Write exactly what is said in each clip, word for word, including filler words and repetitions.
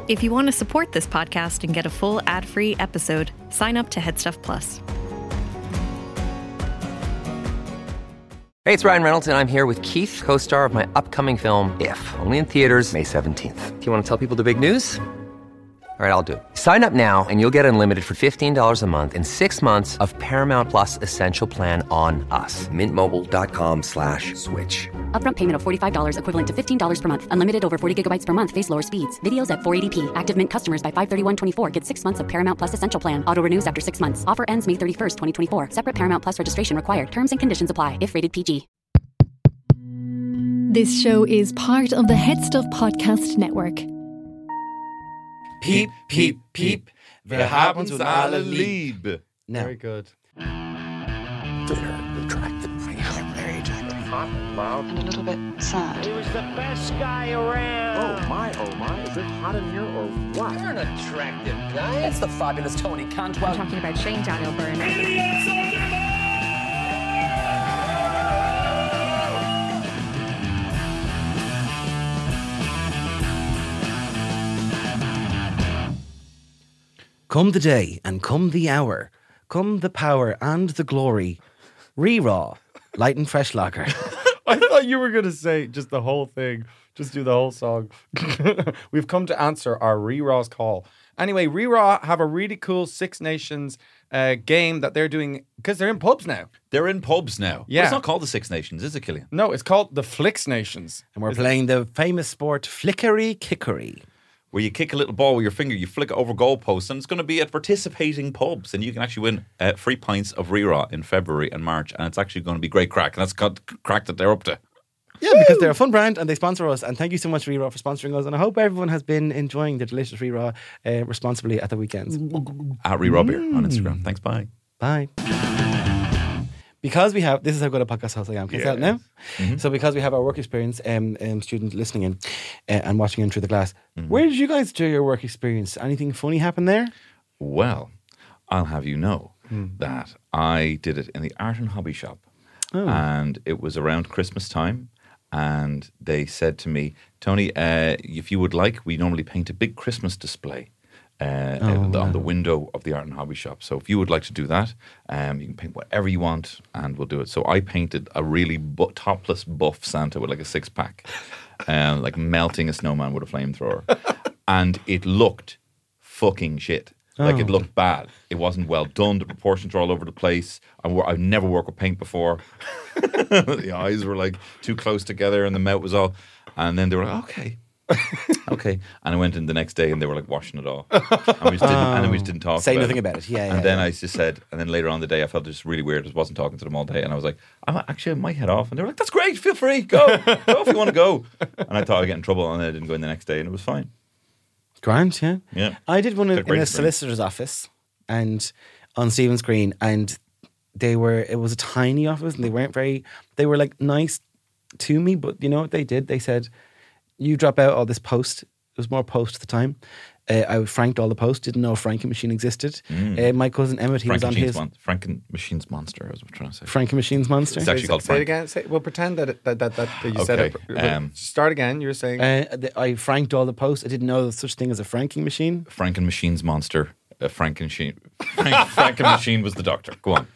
If you want to support this podcast and get a full ad-free episode, sign up to Headstuff Plus. Hey, it's Ryan Reynolds, and I'm here with Keith, co-star of my upcoming film, If, only in theaters May seventeenth. Do you want to tell people the big news? All right, I'll do it. Sign up now and you'll get unlimited for fifteen dollars a month and six months of Paramount Plus Essential Plan on us. Mint Mobile dot com slash switch. Upfront payment of forty-five dollars equivalent to fifteen dollars per month. Unlimited over forty gigabytes per month. Face lower speeds. Videos at four eighty p. Active Mint customers by five thirty-one twenty-four get six months of Paramount Plus Essential Plan. Auto renews after six months. Offer ends May thirty-first, twenty twenty-four. Separate Paramount Plus registration required. Terms and conditions apply if rated P G. This show is part of the Head Stuff Podcast Network. Piep, piep, piep. Wir haben uns alle lieb. No. Very good. Bitter, attractive, very attractive. Hot, loud, and a little bit sad. He was the best guy around. Oh my, oh my, is it hot in here or what? You're an attractive guy. It's the fabulous Tony Cantwell. I'm talking about Shane Daniel Byrne. Idiots on demand! Come the day and come the hour, come the power and the glory. Re-raw, light and fresh lager. I thought you were going to say just the whole thing. Just do the whole song. We've come to answer our Re-raw's call. Anyway, Re-raw have a really cool Six Nations uh, game that they're doing because they're in pubs now. They're in pubs now. Yeah. But it's not called the Six Nations, is it, Killian? No, it's called the Flix Nations. And we're is playing it? the famous sport Flickery Kickery. Where you kick a little ball with your finger, you flick it over goalposts, and it's going to be at participating pubs, and you can actually win uh, free pints of Re-raw in February and March, and it's actually going to be great crack, and that's got crack that they're up to. Yeah, because they're a fun brand and they sponsor us, and thank you so much, Re-raw, for sponsoring us, and I hope everyone has been enjoying the delicious Re-raw uh, responsibly at the weekends. At Re-raw Beer on Instagram. Thanks, bye. Bye. Because we have, this is how good a podcast host I am. Can you yes. tell it now? Mm-hmm. So because we have our work experience um, um, students listening in uh, and watching in through the glass, mm-hmm. where did you guys do your work experience? Anything funny happen there? Well, I'll have you know mm. that I did it in the art and hobby shop. Oh. And it was around Christmas time. And they said to me, Tony, uh, if you would like, we normally paint a big Christmas display. Uh, oh, on wow. the window of the art and hobby shop. So if you would like to do that, um, you can paint whatever you want and we'll do it. So I painted a really bu- topless buff Santa with like a six pack, um, like melting a snowman with a flamethrower. And it looked fucking shit. Like Oh. it looked bad. It wasn't well done. The proportions were all over the place. I wor- I've never worked with paint before. The eyes were like too close together and the mouth was all. And then they were like, okay. Okay, and I went in the next day and they were like washing it off, and we just didn't, Oh. and then we just didn't talk. Say about nothing it. about it. Yeah, yeah. And then yeah. I just said, and then later on in the day, I felt just really weird. I just wasn't talking to them all day, and I was like, I'm actually I might head off. And they were like, "That's great, feel free, go, go if you want to go." And I thought I'd get in trouble, and then I didn't go in the next day, and it was fine. Grand, yeah. Yeah, I did one in, It's a great in a experience. solicitor's office and on Stephen's Green, and they were, it was a tiny office and they weren't very, they were like nice to me, but you know what they did? They said, you drop out all this post. It was more post at the time. Uh, I franked all the posts, didn't know a franking machine existed. Mm. Uh, my cousin Emmett, he was on his... Mon- Franken Machine's Monster, I was trying to say. Franken Machine's Monster? It's actually say, called say Frank. it again. Say, well, pretend that, it, that, that, that, that you said Okay, it. um, Start again. You were saying... Uh, the, I franked all the posts. I didn't know there was such thing as a franking machine. Franken Machine's Monster. Uh, Franken Machine. Frank, Franken Machine was the doctor. Go on.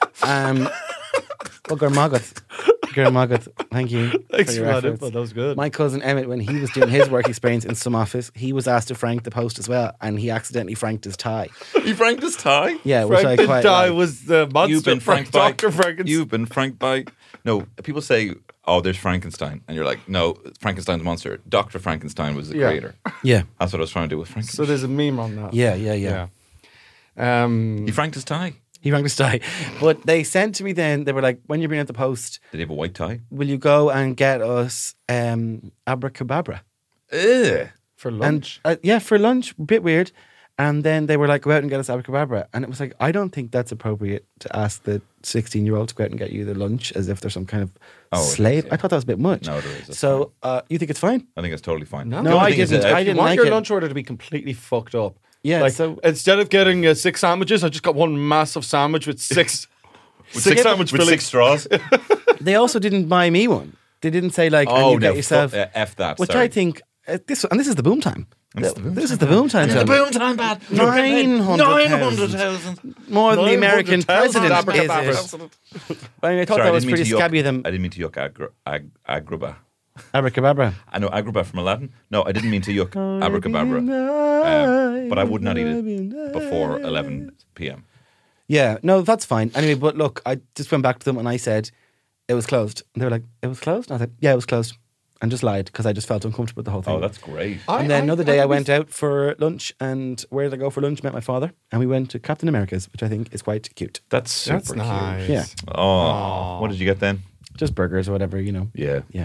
Um, well, Gurmagat. Gurmagat, thank you Thanks for your for that efforts. info. That was good. My cousin Emmett, when he was doing his work experience in some office, he was asked to frank the post as well, and he accidentally franked his tie. He franked his tie? Yeah, which I Frank quite die like. was the monster. You've been Frank, franked by Doctor Frankenstein. You've been franked by. No, people say, "Oh, there's Frankenstein," and you're like, "No, Frankenstein's monster. Doctor Frankenstein was the Yeah. creator." Yeah, That's what I was trying to do with Frankenstein. So there's a meme on that. yeah, yeah, yeah. Yeah. Um, He franked his tie. He franked his tie. But they sent to me then, they were like, when you're bringing out the post, Did he have a white tie? will you go and get us um, abracababra? Ugh. for lunch. And, uh, yeah, for lunch, a bit weird. And then they were like, go out and get us abracababra. And it was like, I don't think that's appropriate to ask the sixteen-year-old to go out and get you the lunch as if they're some kind of Oh, it is, slave. yeah. I thought that was a bit much. No, there is. That's So uh, you think it's fine? I think it's totally fine. No. The No, only I thing is didn't. that I if- didn't you want like your it. lunch order to be completely fucked up. Yeah, Like, so instead of getting uh, six sandwiches, I just got one massive sandwich with six with six six, sandwich with filling. six straws. they also didn't buy me one. They didn't say like, and Oh you no, get yourself, fu- uh, f that. which sorry. I think uh, this, and this is the boom time. It's the boom This time is the bad. boom time. It's the John. boom time bad. Nine hundred thousand. More than the American president, Abracadabra. is it? I, mean, I thought Sorry, that I was didn't mean pretty to yuck- scabby of them. I didn't mean to yuck agra, ag, agrabah. Abracadabra. I know agrabah from Aladdin. No, I didn't mean to yuck abracadabra. Um, but I would not eat it before eleven p.m. Yeah, no, that's fine. Anyway, but look, I just went back to them and I said it was closed. And they were like, it was closed? And I was like, yeah, it was closed. And just lied because I just felt uncomfortable with the whole thing. Oh, that's great. And then another day I went out for lunch, and where did I go for lunch? Met my father, and we went to Captain America's, which I think is quite cute. That's super That's nice. Yeah. Oh, what did you get then? Just burgers or whatever, you know. Yeah. Yeah.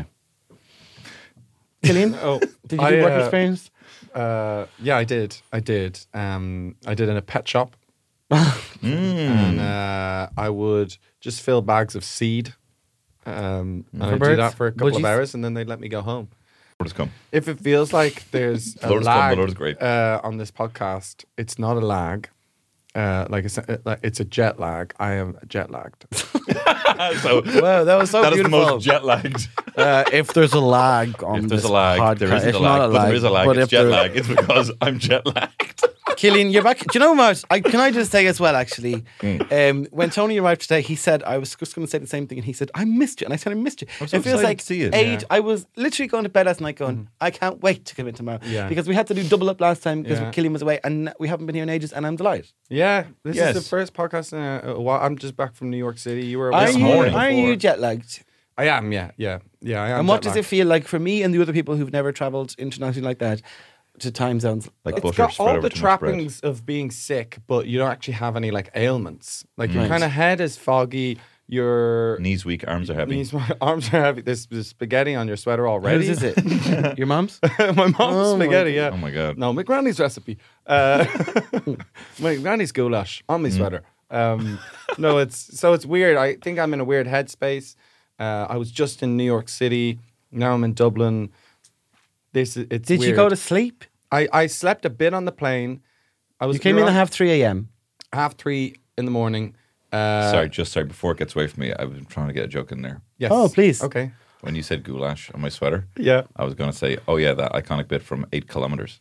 Killian, Oh, did you I, do work uh, experience? Uh, yeah, I did. I did. Um, I did in a pet shop, Mm. and uh, I would just fill bags of seed. Um, and For I'd do birds? that for a couple of Budgies? hours, and then they'd let me go home. Lord has come. If it feels like there's a Lord has come, the lag Lord is great. uh, on this podcast, it's not a lag. Uh, like it's a, like it's a jet lag. I am jet lagged. so Wow, that was so that is the beautiful. most jet lagged. Uh, if there's a lag on If there's this a lag, podcast, there isn't it's a not lag, a but lag. there is a lag. But It's if jet there- lag. It's because I'm jet lagged. Killian, you're back. Do you know what? I, can I just say as well, actually, Mm. um, when Tony arrived today, he said, I was just going to say the same thing, and he said, I missed you. And I said, I missed you. I'm so it feels excited like to see you. age. Yeah. I was literally going to bed last night going, I can't wait to come in tomorrow. Yeah. Because we had to do double up last time because Yeah. Killian was away, and we haven't been here in ages, and I'm delighted. Yeah, this Yes. is the first podcast in a, a while. I'm just back from New York City. You were Are away This from you, home morning. are before. you jet lagged? I am. Yeah, yeah, yeah. I am. And what does it jet-lagged. feel like for me and the other people who've never travelled internationally like that to time zones? Like It's butter got spread all over the too much bread. trappings of being sick, but you don't actually have any like ailments. Like your Right. kind of head is foggy. Your Knees weak, arms are heavy. knees, arms are heavy. There's, there's spaghetti on your sweater already. Whose is it? Your mom's? my mom's Oh my spaghetti. Yeah. Oh my god. No, my granny's recipe. Uh, my granny's goulash on my sweater. Um, no, it's so it's weird. I think I'm in a weird headspace. Uh, I was just in New York City. Now I'm in Dublin. This is it's. Did you weird. go to sleep? I, I slept a bit on the plane. I was. You came we in were at on half three a.m. half three in the morning. Uh, sorry, just sorry. Before it gets away from me, I was trying to get a joke in there. Yes. Oh, please. Okay. When you said goulash on my sweater, Yeah. I was going to say, oh yeah, that iconic bit from Eight Kilometers.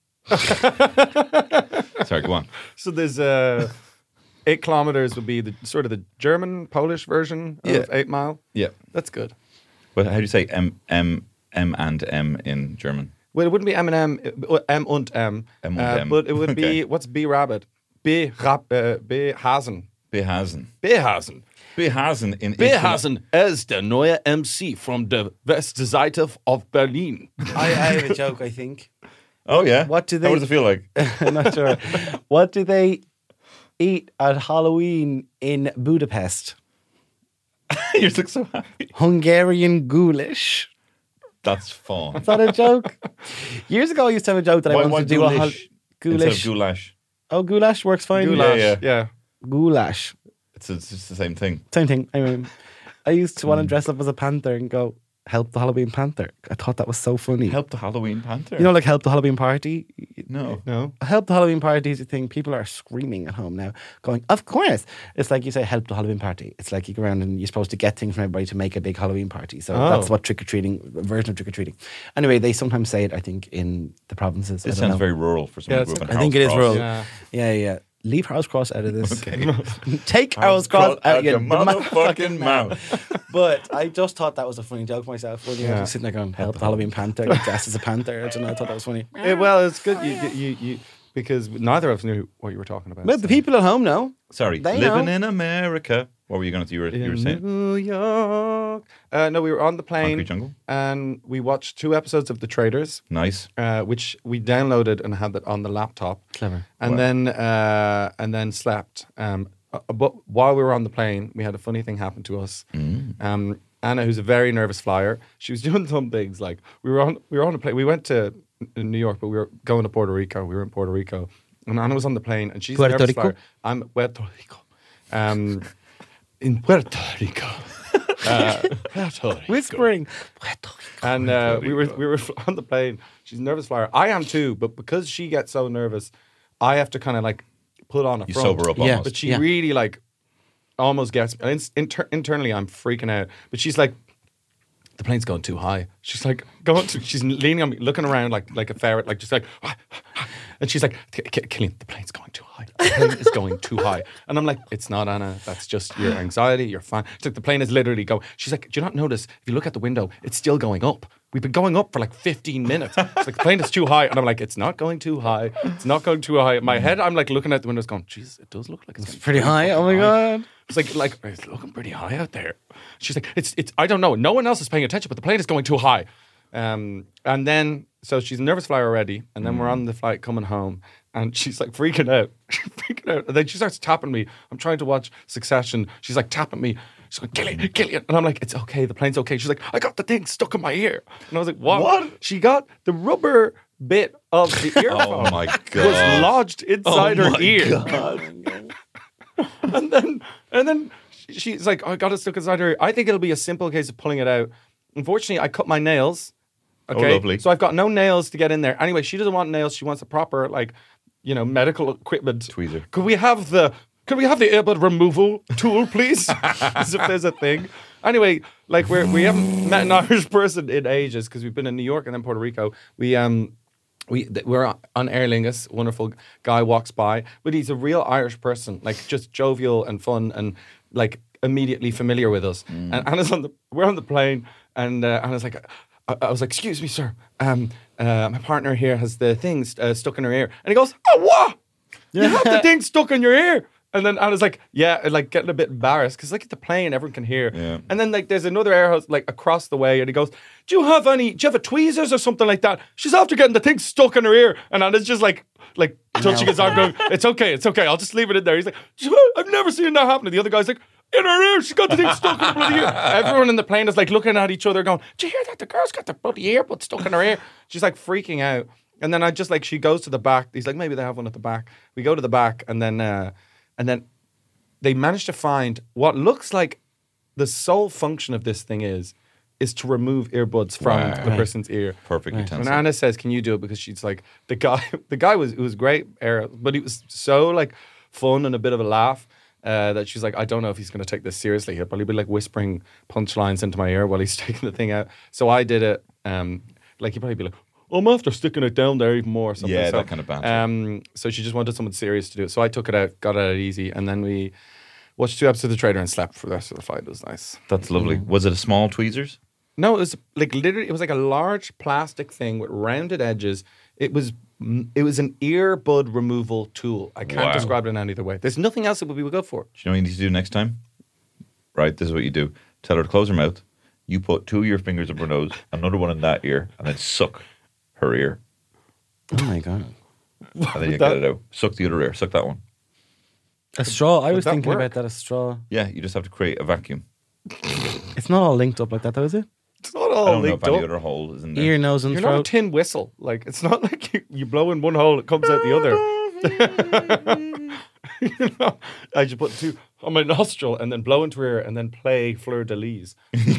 Sorry, go on. So there's uh, eight kilometers would be the sort of the German Polish version of Yeah. Eight Mile. Yeah. That's good. But how do you say M M M and M in German? Well, it wouldn't be M and M, uh, M und M, M und uh, M. but it would be Okay. what's B Rabbit? B Rab, uh, B Hasen. Behasen. Behasen. Behasen in Behasen is der neue M C from the Westseite of Berlin. I, I have a joke, I think. Oh yeah. What do they- How does it feel like? I'm not sure. What do they eat at Halloween in Budapest? You're like so happy. Hungarian goulash. That's fun. Is that a joke? Years ago, I used to have a joke that I Why- wanted why to do a hol- goulash instead of goulash. goulash. Oh, goulash works fine. Goulash. yeah. Yeah. Goulash. It's, it's just the same thing. Same thing. I mean, I used to want to dress up as a panther and go, help the Halloween panther. I thought that was so funny. Help the Halloween Panther. You know, like help the Halloween party? no. No. Help the Halloween party is a thing. People are screaming at home now, going, of course. It's like you say, help the Halloween party. It's like you go around and you're supposed to get things from everybody to make a big Halloween party. So Oh. that's what trick-or-treating, a version of trick-or-treating. Anyway, they sometimes say it, I think, in the provinces. I This don't sounds know. very rural for someone Yeah, who grew up it's in I think it is Harold's rural. Cross. Yeah. Yeah, yeah. Leave Harold's Cross out of this. Okay. Take Harold's Cross out, your motherfucking mouth. But I just thought that was a funny joke myself. When you Yeah. were sitting there going, help the Halloween panther, get dressed as a panther. I don't know, I thought that was funny. Yeah, well, it's good. You, you, you, because neither of us knew what you were talking about. But the so. people at home know. Sorry, They living know. in America. What were you going to? You were, you were in saying New York. Uh, no, we were on the plane Concrete Jungle. and we watched two episodes of The Traders, Nice. uh, which we downloaded and had that on the laptop. Clever. And Wow. then uh, and then slept. Um, uh, but while we were on the plane, we had a funny thing happen to us. Mm. Um, Anna, who's a very nervous flyer, she was doing some things like we were on we were on a plane. We went to in New York, but we were going to Puerto Rico. We were in Puerto Rico, and Anna was on the plane, and she's a Puerto nervous Rico? flyer. I'm Puerto Rico. Um, in Puerto Rico. Uh, Puerto Rico. Whispering. And uh, we were we were on the plane. She's a nervous flyer. I am too, but because she gets so nervous, I have to kind of like put on a You front. sober up Yeah. almost. But she Yeah. really like almost gets me. And in- inter- internally, I'm freaking out. But she's like, the plane's going too high. She's like, going to, she's leaning on me, looking around like like a ferret, like just like, and she's like, Killian, the plane's going too high. The plane is going too high. And I'm like, it's not, Anna. That's just your anxiety. You're fine. She's like, the plane is literally going. She's like, do you not notice? If you look out the window, it's still going up. We've been going up for like fifteen minutes. It's like, the plane is too high. And I'm like, it's not going too high. It's not going too high. In my head, I'm like looking out the windows going, Jesus, it does look like it's, It's pretty high. Oh my high. God. It's like, like it's looking pretty high out there. She's like, it's, it's, I don't know. No one else is paying attention, but the plane is going too high. Um, and then, so she's a nervous flyer already. And then mm. we're on the flight coming home. And she's like freaking out. freaking out. And then she starts tapping me. I'm trying to watch Succession. She's like tapping me. She's like, Killian, Killian. And I'm like, it's okay. The plane's okay. She's like, I got the thing stuck in my ear. And I was like, what? What? She got the rubber bit of the earphone. Oh my God. Was lodged inside oh her my ear. God. and then, and then she's like, oh, I got it stuck inside her ear. I think it'll be a simple case of pulling it out. Unfortunately, I cut my nails. Okay. Oh, lovely. So I've got no nails to get in there. Anyway, she doesn't want nails. She wants a proper, like, you know, medical equipment. Tweezer. Could we have the could we have the earbud removal tool, please? As if there's a thing. Anyway, like we're we haven't met an Irish person in ages because we've been in New York and then Puerto Rico. We um we we're on Aer Lingus. Wonderful guy walks by, but he's a real Irish person, like just jovial and fun and like immediately familiar with us. Mm. And Anna's on the we're on the plane and uh, Anna's like. I, I was like, excuse me, sir. Um, uh, my partner here has the thing st- uh, stuck in her ear. And he goes, oh, what? You have the thing stuck in your ear? And then Anna's like, yeah, and, like getting a bit embarrassed because like at the plane, everyone can hear. Yeah. And then like there's another air host like across the way and he goes, do you have any, do you have a tweezers or something like that? She's after getting the thing stuck in her ear. And Anna's just like, like touching his arm going, it's okay, it's okay. I'll just leave it in there. He's like, I've never seen that happen. And the other guy's like, in her ear, she's got the thing stuck in her bloody ear. Everyone in the plane is like looking at each other going, do you hear that? The girl's got the bloody earbud stuck in her ear. She's like freaking out. And then I just like, she goes to the back. He's like, maybe they have one at the back. We go to the back and then, uh, and then they managed to find what looks like the sole function of this thing is, is to remove earbuds from Wow. the Right. person's ear. Perfect When utensil. Anna says, can you do it? Because she's like, the guy, the guy was, it was great, era, but it was so like fun and a bit of a laugh. Uh, that she's like, I don't know if he's going to take this seriously. He'll probably be like whispering punchlines into my ear while he's taking the thing out. So I did it. Um, like he'd probably be like, oh, I'm after sticking it down there even more. Or something. Yeah, so, that kind of banter. Um, so she just wanted someone serious to do it. So I took it out, got it out easy, and then we watched two episodes of The Trader and slept for the rest of the flight. It was nice. That's lovely. Mm-hmm. Was it a small tweezers? No, it was like literally, it was like a large plastic thing with rounded edges. It was it was an earbud removal tool. I can't Wow. describe it in any other way. There's nothing else that would be good for. Do you know what you need to do next time? Right, this is what you do. Tell her to close her mouth. You put two of your fingers up her nose, another one in that ear, and then suck her ear. Oh my God. And then you that- get it out. Suck the other ear. Suck that one. A straw. I Would was that thinking work? about that. A straw. Yeah, you just have to create a vacuum. It's not all linked up like that, though, is it? It's not I all don't know linked if any up. other hole is in there. Ear, nose, and You're not a throat. tin whistle. Like it's not like you, you blow in one hole, it comes out the other. You know, I should put two on my nostril and then blow into her ear and then play Fleur de Lis. He's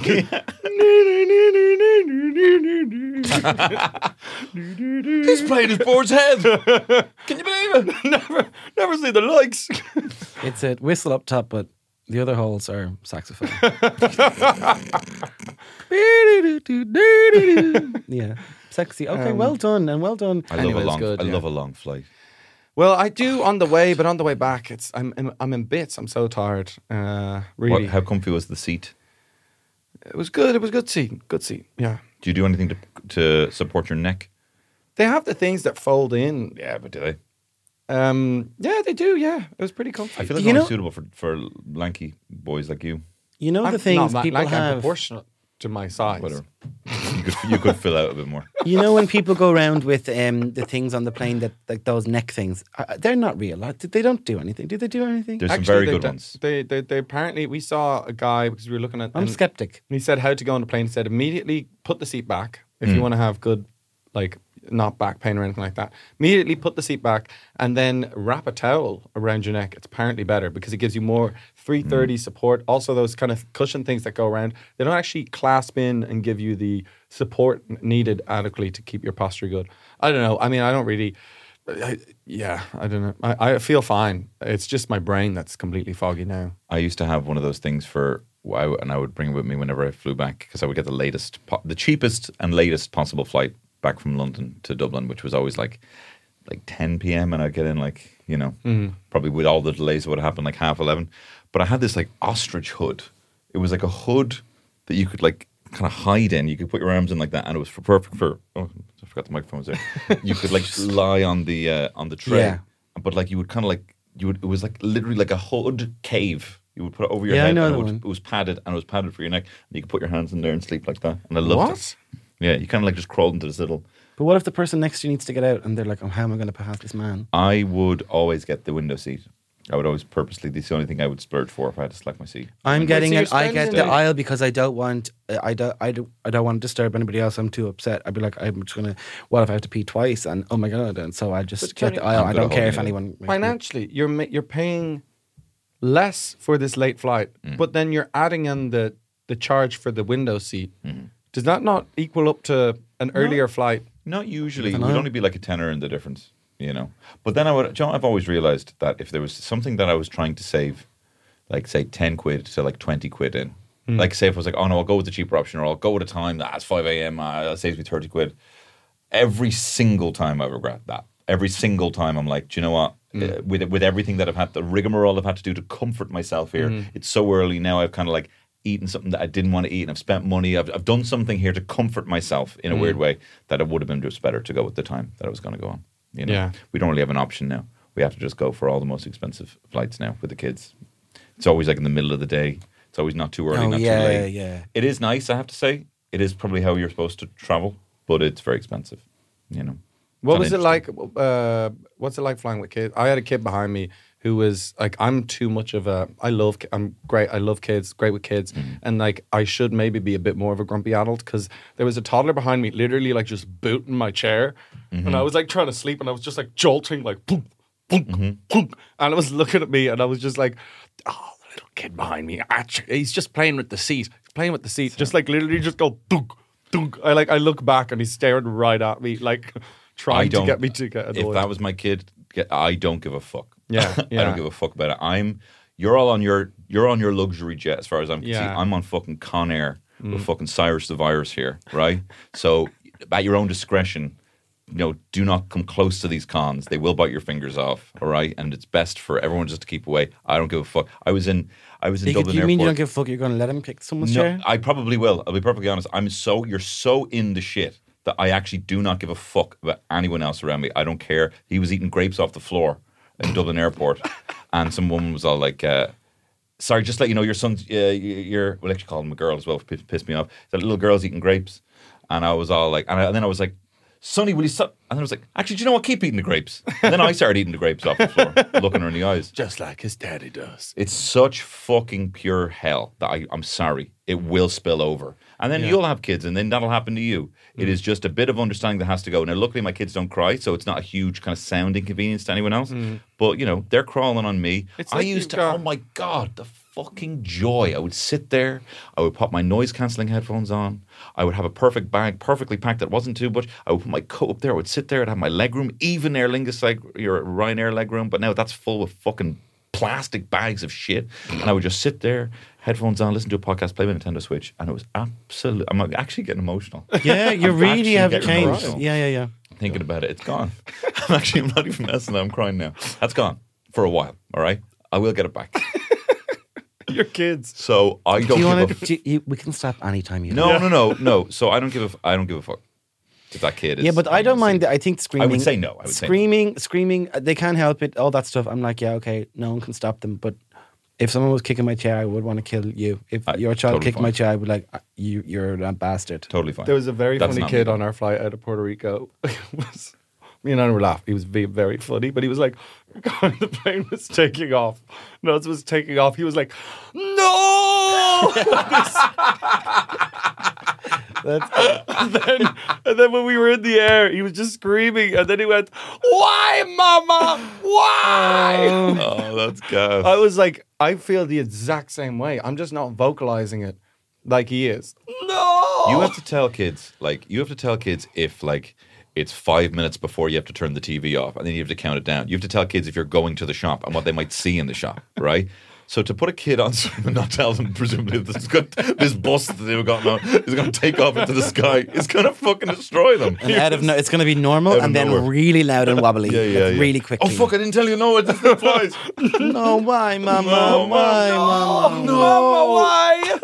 playing his board's head. Can you believe it? never, never see the likes. It's a whistle up top, but the other holes are saxophone. Yeah. Sexy. Okay, Um, well done. And well done. I love Anyway, a it's long. good, I yeah. love a long flight. Well, I do on the way, but on the way back, it's I'm I'm, I'm in bits. I'm so tired. Uh, really, What, how comfy was the seat? it was good. It was a good seat. Good seat. Yeah. Do you do anything to to support your neck? They have the things that fold in. Yeah, but do they? Um, yeah, they do. Yeah, it was pretty comfy. I feel like You it's know- suitable for, for lanky boys like you. You know the I'm things not ma- people like I'm have. proportional to my size. Whatever. You could you could fill out a bit more. You know when people go around with um, the things on the plane that like those neck things, uh, they're not real. Like, They don't do anything. Do they do anything? There's some Actually, very they good d- ones. They, they they apparently we saw a guy because we were looking at. I'm and skeptic. He said how to go on the plane. He said immediately put the seat back if Mm. you want to have good, like not back pain or anything like that. Immediately put the seat back and then wrap a towel around your neck. It's apparently better because it gives you more three thirty Mm. support. Also, those kind of cushion things that go around, they don't actually clasp in and give you the support needed adequately to keep your posture good. I don't know. I mean, I don't really. I, yeah, I don't know. I, I feel fine. It's just my brain that's completely foggy now. I used to have one of those things for I, and I would bring it with me whenever I flew back because I would get the latest, po- the cheapest and latest possible flight back from London to Dublin, which was always like like ten p.m. and I'd get in like, you know, Mm-hmm. probably with all the delays it would happen like half eleven. But I had this like ostrich hood. It was like a hood that you could like kind of hide in. You could put your arms in like that, and it was for perfect for. Oh, I forgot the microphone was there. You could like lie on the uh, on the tray, Yeah. but like you would kind of like you would. It was like literally like a hood cave. You would put it over your Yeah, I head, know and it, that would, one. it was padded, and it was padded for your neck. And you could put your hands in there and sleep like that. And I loved What? it. Yeah, you kind of like just crawled into this little. But what if the person next to you needs to get out and they're like, oh, how am I going to pass this man? I would always get the window seat. I would always purposely. This is the only thing I would splurge for if I had to select my seat. I'm Wait, getting so it. you're I get the spending- aisle because I don't want. uh, I don't. I don't. I don't want to disturb anybody else. I'm too upset. I'd be like, I'm just gonna. What if I have to pee twice? And oh my god! And so I just But get Johnny, the aisle. I'm I good don't at care if holding it. anyone. makes me- Financially, you're ma- you're paying less for this late flight, Mm. but then you're adding in the the charge for the window seat. Mm-hmm. Does that not equal up to an earlier flight? Not usually. It Even would I- only be like a tenner in the difference, you know. But then I would, John, I've always realised that if there was something that I was trying to save, like say ten quid to like twenty quid in, like say if I was like, oh no, I'll go with the cheaper option, or I'll go with a time that's five a.m. Uh, that saves me thirty quid. Every single time I regret that. Every single time I'm like, do you know what? Uh, with with everything that I've had, the rigmarole I've had to do to comfort myself here, it's so early now. I've kind of like eaten something that I didn't want to eat, and I've spent money. I've I've done something here to comfort myself in a weird way that it would have been just better to go with the time that I was going to go on. You know, Yeah. we don't really have an option now. We have to just go for all the most expensive flights now with the kids. It's always like in the middle of the day. It's always not too early, Oh not yeah, too late. yeah. It is nice, I have to say. It is probably how you're supposed to travel, but it's very expensive. You know. What It's was it not like? Uh, what's it like flying with kids? I had a kid behind me who was like, I'm too much of a. I love. ki- I'm great. I love kids. Great with kids, Mm-hmm. and like I should maybe be a bit more of a grumpy adult because there was a toddler behind me, literally like just booting my chair, Mm-hmm. and I was like trying to sleep, and I was just like jolting, like boom, boom, Mm-hmm. boom, and it was looking at me, and I was just like, oh, the little kid behind me, actually, he's just playing with the seat, he's playing with the seat, just like literally just go dunk, dunk. I like I look back and he's staring right at me, like trying to don't- get me to get annoyed. If that was my kid, get- I don't give a fuck. Yeah, I yeah. don't give a fuck about it. I'm. You're all on your. You're on your luxury jet, as far as I'm concerned. Yeah. Mm. I'm on fucking Con Air with fucking Cyrus the Virus here, right? So, at your own discretion, you know, do not come close to these cons. They will bite your fingers off, all right? And it's best for everyone just to keep away. I don't give a fuck. I was in. I was in You, Dublin you Airport. mean you don't give a fuck? You're going to let him kick someone's No, chair? I probably will. I'll be perfectly honest. I'm so you're so in the shit that I actually do not give a fuck about anyone else around me. I don't care. He was eating grapes off the floor in Dublin Airport, and some woman was all like, uh, "Sorry, just to let you know, your son's uh, your we'll actually call him a girl as well. Piss, pissed me off. That little girl's eating grapes," and I was all like, and, I, and then I was like, "Sonny, will you stop?" And then I was like, "Actually, do you know what? Keep eating the grapes." And then I started eating the grapes off the floor, looking her in the eyes. just like his daddy does. It's such fucking pure hell that I, I'm sorry. It will spill over. And then you'll have kids and then that'll happen to you. It is just a bit of understanding that has to go. Now, luckily, my kids don't cry, so it's not a huge kind of sound inconvenience to anyone else. But, you know, they're crawling on me. It's I like used you've to, got- oh my God, the fucking joy. I would sit there. I would pop my noise cancelling headphones on. I would have a perfect bag, perfectly packed that wasn't too much. I would put my coat up there. I would sit there. I'd have my leg room, even Aer Lingus, like your Ryanair leg room. But now that's full of fucking plastic bags of shit. And I would just sit there, headphones on, listen to a podcast, play my Nintendo Switch. And it was absolute. I'm actually getting emotional. Yeah, you I'm really actually have getting changed. emotional. Yeah, yeah, yeah. Thinking about it, it's gone. I'm actually, I'm not even messing. I'm crying now. That's gone for a while. All right, I will get it back. Your kids. So I don't Do you give want a. to? You, we can stop anytime you. No, want. no, no, no. So I don't give a. f- I don't give a fuck if that kid is. Yeah, but I don't mind. The, I think screaming. say no. I would say no. screaming, screaming. uh, They can't help it. All that stuff. I'm like, yeah, okay. No one can stop them. But if someone was kicking my chair, I would want to kill you. If I- your child totally kicked fine. my chair, I'd be like, uh, you, you're a bastard. Totally fine. There was a very That's funny not kid me. on our flight out of Puerto Rico. It was, me and Anna were laughing. He was being very funny, but he was like, when the plane was taking off, Nuz was taking off, he was like, no! and, then, and then when we were in the air, he was just screaming, and then he went, why, mama? Why? Oh, that's gas. I was like, I feel the exact same way. I'm just not vocalizing it like he is. No! You have to tell kids, like, you have to tell kids if, like, it's five minutes before you have to turn the T V off, and then you have to count it down. You have to tell kids if you're going to the shop and what they might see in the shop, right? So to put a kid on swim and not tell them, presumably, that this, got, this bus that they've gotten on is going to take off into the sky, it's going to fucking destroy them. And out of no, it's going to be normal Out of and then nowhere. really loud and wobbly, Yeah, yeah, like yeah. really quickly. Oh fuck! I didn't tell you. No, it doesn't flies. No, why, Mama? No, why, Mama, Mama? no. Mama, why?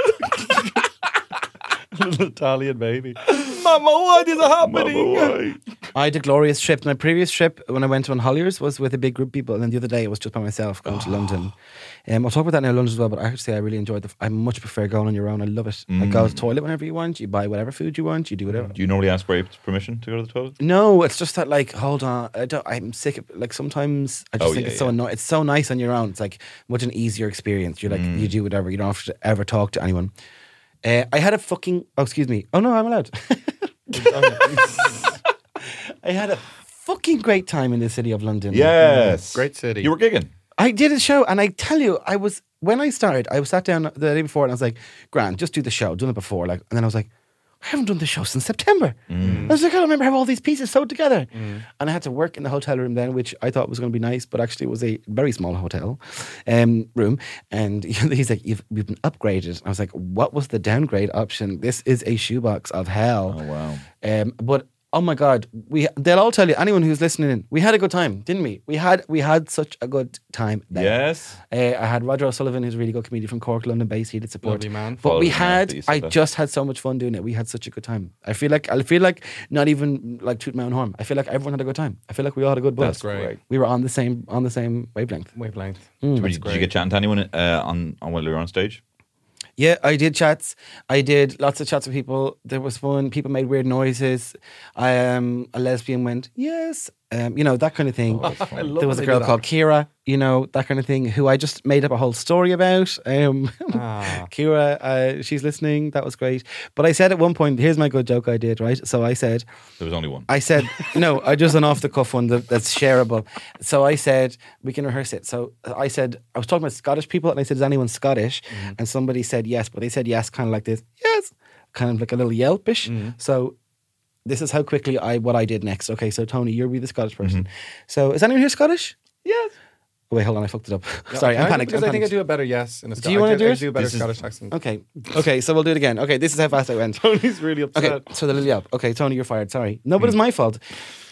Little Italian baby. Mama, why is it happening? Mama, why? I had a glorious trip. My previous trip when I went to Unholliers was with a big group of people, and then the other day it was just by myself going to London. Um, I'll talk about that now in London as well, but I have to say I really enjoyed the. I much prefer going on your own. I love it. I go to the toilet whenever you want. You buy whatever food you want. You do whatever. Do you normally ask for permission to go to the toilet? No, it's just that like, hold on, I don't, I'm sick of like sometimes I just Oh, think yeah, it's so yeah. annoying. It's so nice on your own. It's like much an easier experience. You're like you do whatever. You don't have to ever talk to anyone. Uh, I had a fucking oh excuse me oh no I'm allowed. I had a fucking great time in the city of London. Yes. Great city. You were gigging. I did a show, and I tell you, I was when I started, I was sat down the day before, and I was like, "Grand, just do the show." Done it before, like, and then I was like, "I haven't done the show since September." I was like, "I don't remember how all these pieces sewed together." And I had to work in the hotel room then, which I thought was going to be nice, but actually it was a very small hotel um, room. And he's like, You've, "We've been upgraded." I was like, "What was the downgrade option? This is a shoebox of hell." Oh wow. Um, but oh my God, we they'll all tell you, anyone who's listening in, we had a good time, didn't we? We had we had such a good time there. Yes. Uh, I had Roger O'Sullivan, who's a really good comedian from Cork, London based. He did support. Lovely man. But Followed we him after had, you said I that. just had so much fun doing it. We had such a good time. I feel like, I feel like not even like tooting my own horn. I feel like everyone had a good time. I feel like we all had a good buzz. That's great. We were on the same on the same wavelength. Wavelength. Did, you, That's did great. you get chatting to anyone uh, on, on while you were on stage? Yeah, I did chats. I did lots of chats with people. There was fun. People made weird noises. I um, a lesbian went, yes. Um, you know, that kind of thing. I love There was when a they girl do that. called Kira, you know, that kind of thing, who I just made up a whole story about. Um, Ah. Kira, uh, she's listening. That was great. But I said at one point, here's my good joke I did, right? So I said, There was only one. I said, no, I just an off the cuff one that, that's shareable. So I said, we can rehearse it. So I said, I was talking about Scottish people, and I said, is anyone Scottish? Mm-hmm. And somebody said yes, but they said yes kind of like this, yes, kind of like a little yelpish. Mm-hmm. So this is how quickly I, what I did next. Okay, so Tony, you're be the Scottish person. Mm-hmm. So is anyone here Scottish? Yes. Oh, wait, hold on, I fucked it up. Sorry, I'm I- panicked. Because I'm I think I panicked. do a better yes in a Do you wanna I do I it? do a better This is- Scottish accent. Okay, okay, so we'll do it again. Okay, this is how fast I went. Tony's really upset. Okay, so the little yelp. Okay, Tony, you're fired. Sorry. No, but it's my fault.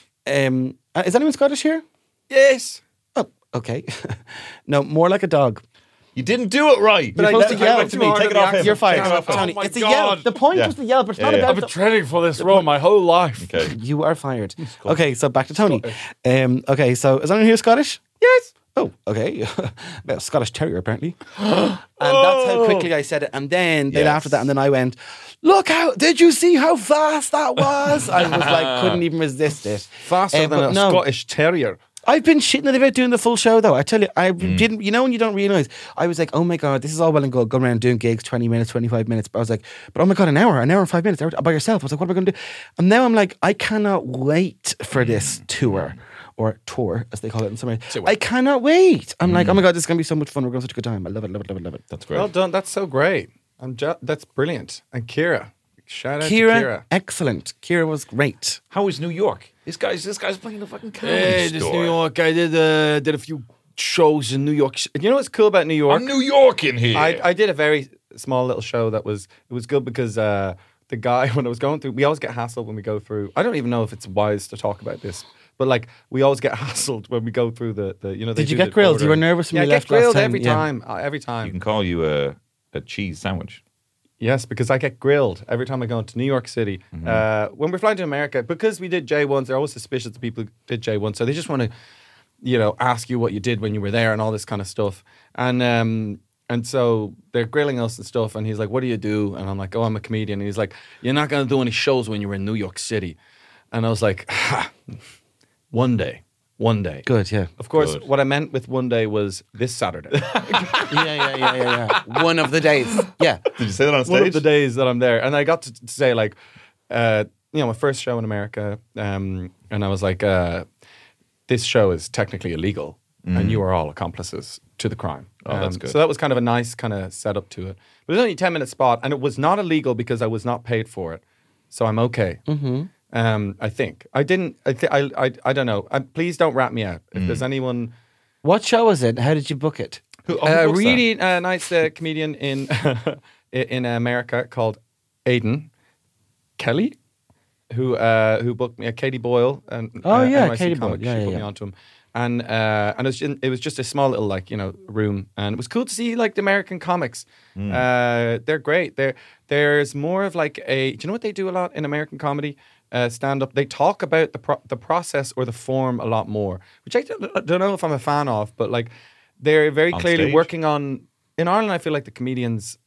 Um, uh, is anyone Scottish here? Yes. Oh, okay. No, more like a dog. You didn't do it right. You're supposed to Take it yell. back to me. Take it off him. You're fired. Take it off him. Tony, Oh my it's a God. yell. The point Yeah. was the yell, but it's Yeah, not yeah. about I've the... been training for this role my whole life. Okay. You are fired. Okay, so back to Tony. Um, okay, so is anyone here Scottish? Yes. Oh, okay. Well, Scottish Terrier, apparently. And that's how quickly I said it. And then they Yes. laughed at that. And then I went, look how, did you see how fast that was? I was like, couldn't even resist it. Faster Uh, than but a no. Scottish Terrier. I've been shitting it about doing the full show, though. I tell you, I didn't, you know, when you don't realise, I was like, oh my God, this is all well and good, going around doing gigs, twenty minutes, twenty-five minutes. But I was like, but oh my God, an hour, an hour and five minutes by yourself. I was like, what am I going to do? And now I'm like, I cannot wait for this tour. Or tour, as they call it in some way. I cannot wait. I'm like, oh my God, this is going to be so much fun. We're going to have such a good time. I love it, love it, love it, love it. That's great. Well done. That's so great. I'm ju- That's brilliant. And Kira. Shout out Kira, to Kira. excellent. Kira was great. How is New York? This guy's this guy's playing the fucking comedy Hey, this store. New York. I did uh, did a few shows in New York. You know what's cool about New York? I'm New York in here. I, I did a very small little show that was it was good because uh, the guy when I was going through, we always get hassled when we go through. I don't even know if it's wise to talk about this, but like we always get hassled when we go through the, the you know. They Did you do get the grilled? You order. were nervous when yeah, you I left get last grilled time, every yeah. time. uh, Every time. you can call you a, a cheese sandwich. Yes, because I get grilled every time I go into New York City. Mm-hmm. Uh, when we're flying to America, because we did J ones, they're always suspicious of people who did J ones. So they just want to, you know, ask you what you did when you were there and all this kind of stuff. And um, and so they're grilling us and stuff. And he's like, what do you do? And I'm like, oh, I'm a comedian. And he's like, you're not going to do any shows when you're in New York City. And I was like, ha, one day, one day. Good, yeah. Of course, Good. what I meant with one day was this Saturday. yeah, yeah, yeah, yeah, yeah. One of the days. Yeah. Did you say that on stage? One of the days that I'm there. And I got to, to say, like, uh, you know, my first show in America, um, and I was like, uh, this show is technically illegal, and you are all accomplices to the crime. Oh, that's Um, good. So that was kind of a nice kind of setup to it. But it was only a ten minute spot, and it was not illegal because I was not paid for it. So I'm okay. Mm-hmm. Um, I think. I didn't, I, th- I, I, I don't know. Uh, please don't rat me out. If there's anyone... What show was it? How did you book it? Who, oh, A who books that? really uh, nice uh, comedian in in America called Aidan Kelly, who uh, who booked me. Uh, Katie Boyle and Oh, uh, yeah, N Y C Katie comic, Boyle. Yeah, she yeah, put yeah. me onto him, and uh, and it was just, it was just a small little like you know room, and it was cool to see like the American comics. Hmm. Uh, they're great. There there's more of like a. Do you know what they do a lot in American comedy? Uh, stand up. They talk about the pro- the process or the form a lot more, which I don't, don't know if I'm a fan of, but like they're very On clearly stage? working on. In Ireland, I feel like the comedians,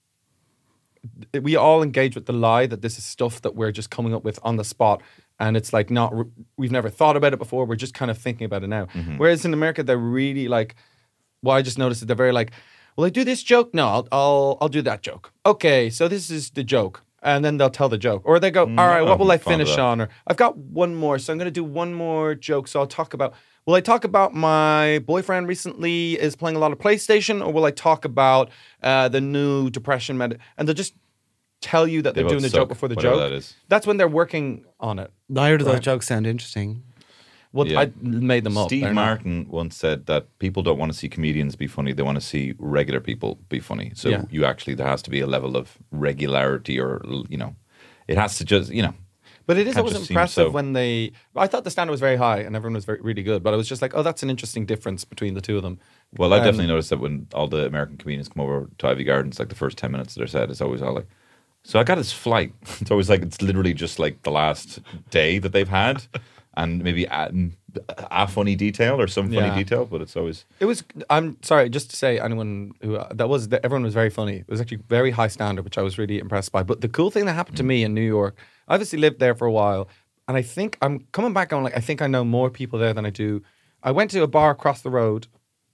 we all engage with the lie that this is stuff that we're just coming up with on the spot, and it's like not. We've never thought about it before. We're just kind of thinking about it now. Mm-hmm. Whereas in America, they're really like. Well, I just noticed that they're very like. Will I do this joke? No, I'll I'll, I'll do that joke. Okay, so this is the joke. And then they'll tell the joke. Or they go, all right, what will I I'm fond of finish that. on? Or I've got one more, so I'm going to do one more joke. So I'll talk about, will I talk about my boyfriend recently is playing a lot of PlayStation? Or will I talk about uh, the new depression med? And they'll just tell you that They they're doing the both suck, joke before the whatever joke. that is. That's when they're working on it. Neither of those Right. jokes sound interesting. Well, Yeah. I made them up. Steve They're not. Martin once said that people don't want to see comedians be funny; they want to see regular people be funny. So Yeah. you actually there has to be a level of regularity, or you know, it has to just you know. But it is Can't always just seem impressive so- when they. I thought the standard was very high and everyone was very, really good. But I was just like, oh, that's an interesting difference between the two of them. Well, I Um, definitely noticed that when all the American comedians come over to Ivy Gardens, like the first ten minutes of their set is always all like, "So I got his flight." It's always like it's literally just like the last day that they've had, and maybe a, a funny detail or some funny Yeah. detail, but it's always. It was. I'm sorry. Just to say, anyone who that was, that everyone was very funny. It was actually very high standard, which I was really impressed by. But the cool thing that happened to me in New York, I obviously lived there for a while, and I think I'm coming back on. Like, I think I know more people there than I do. I went to a bar across the road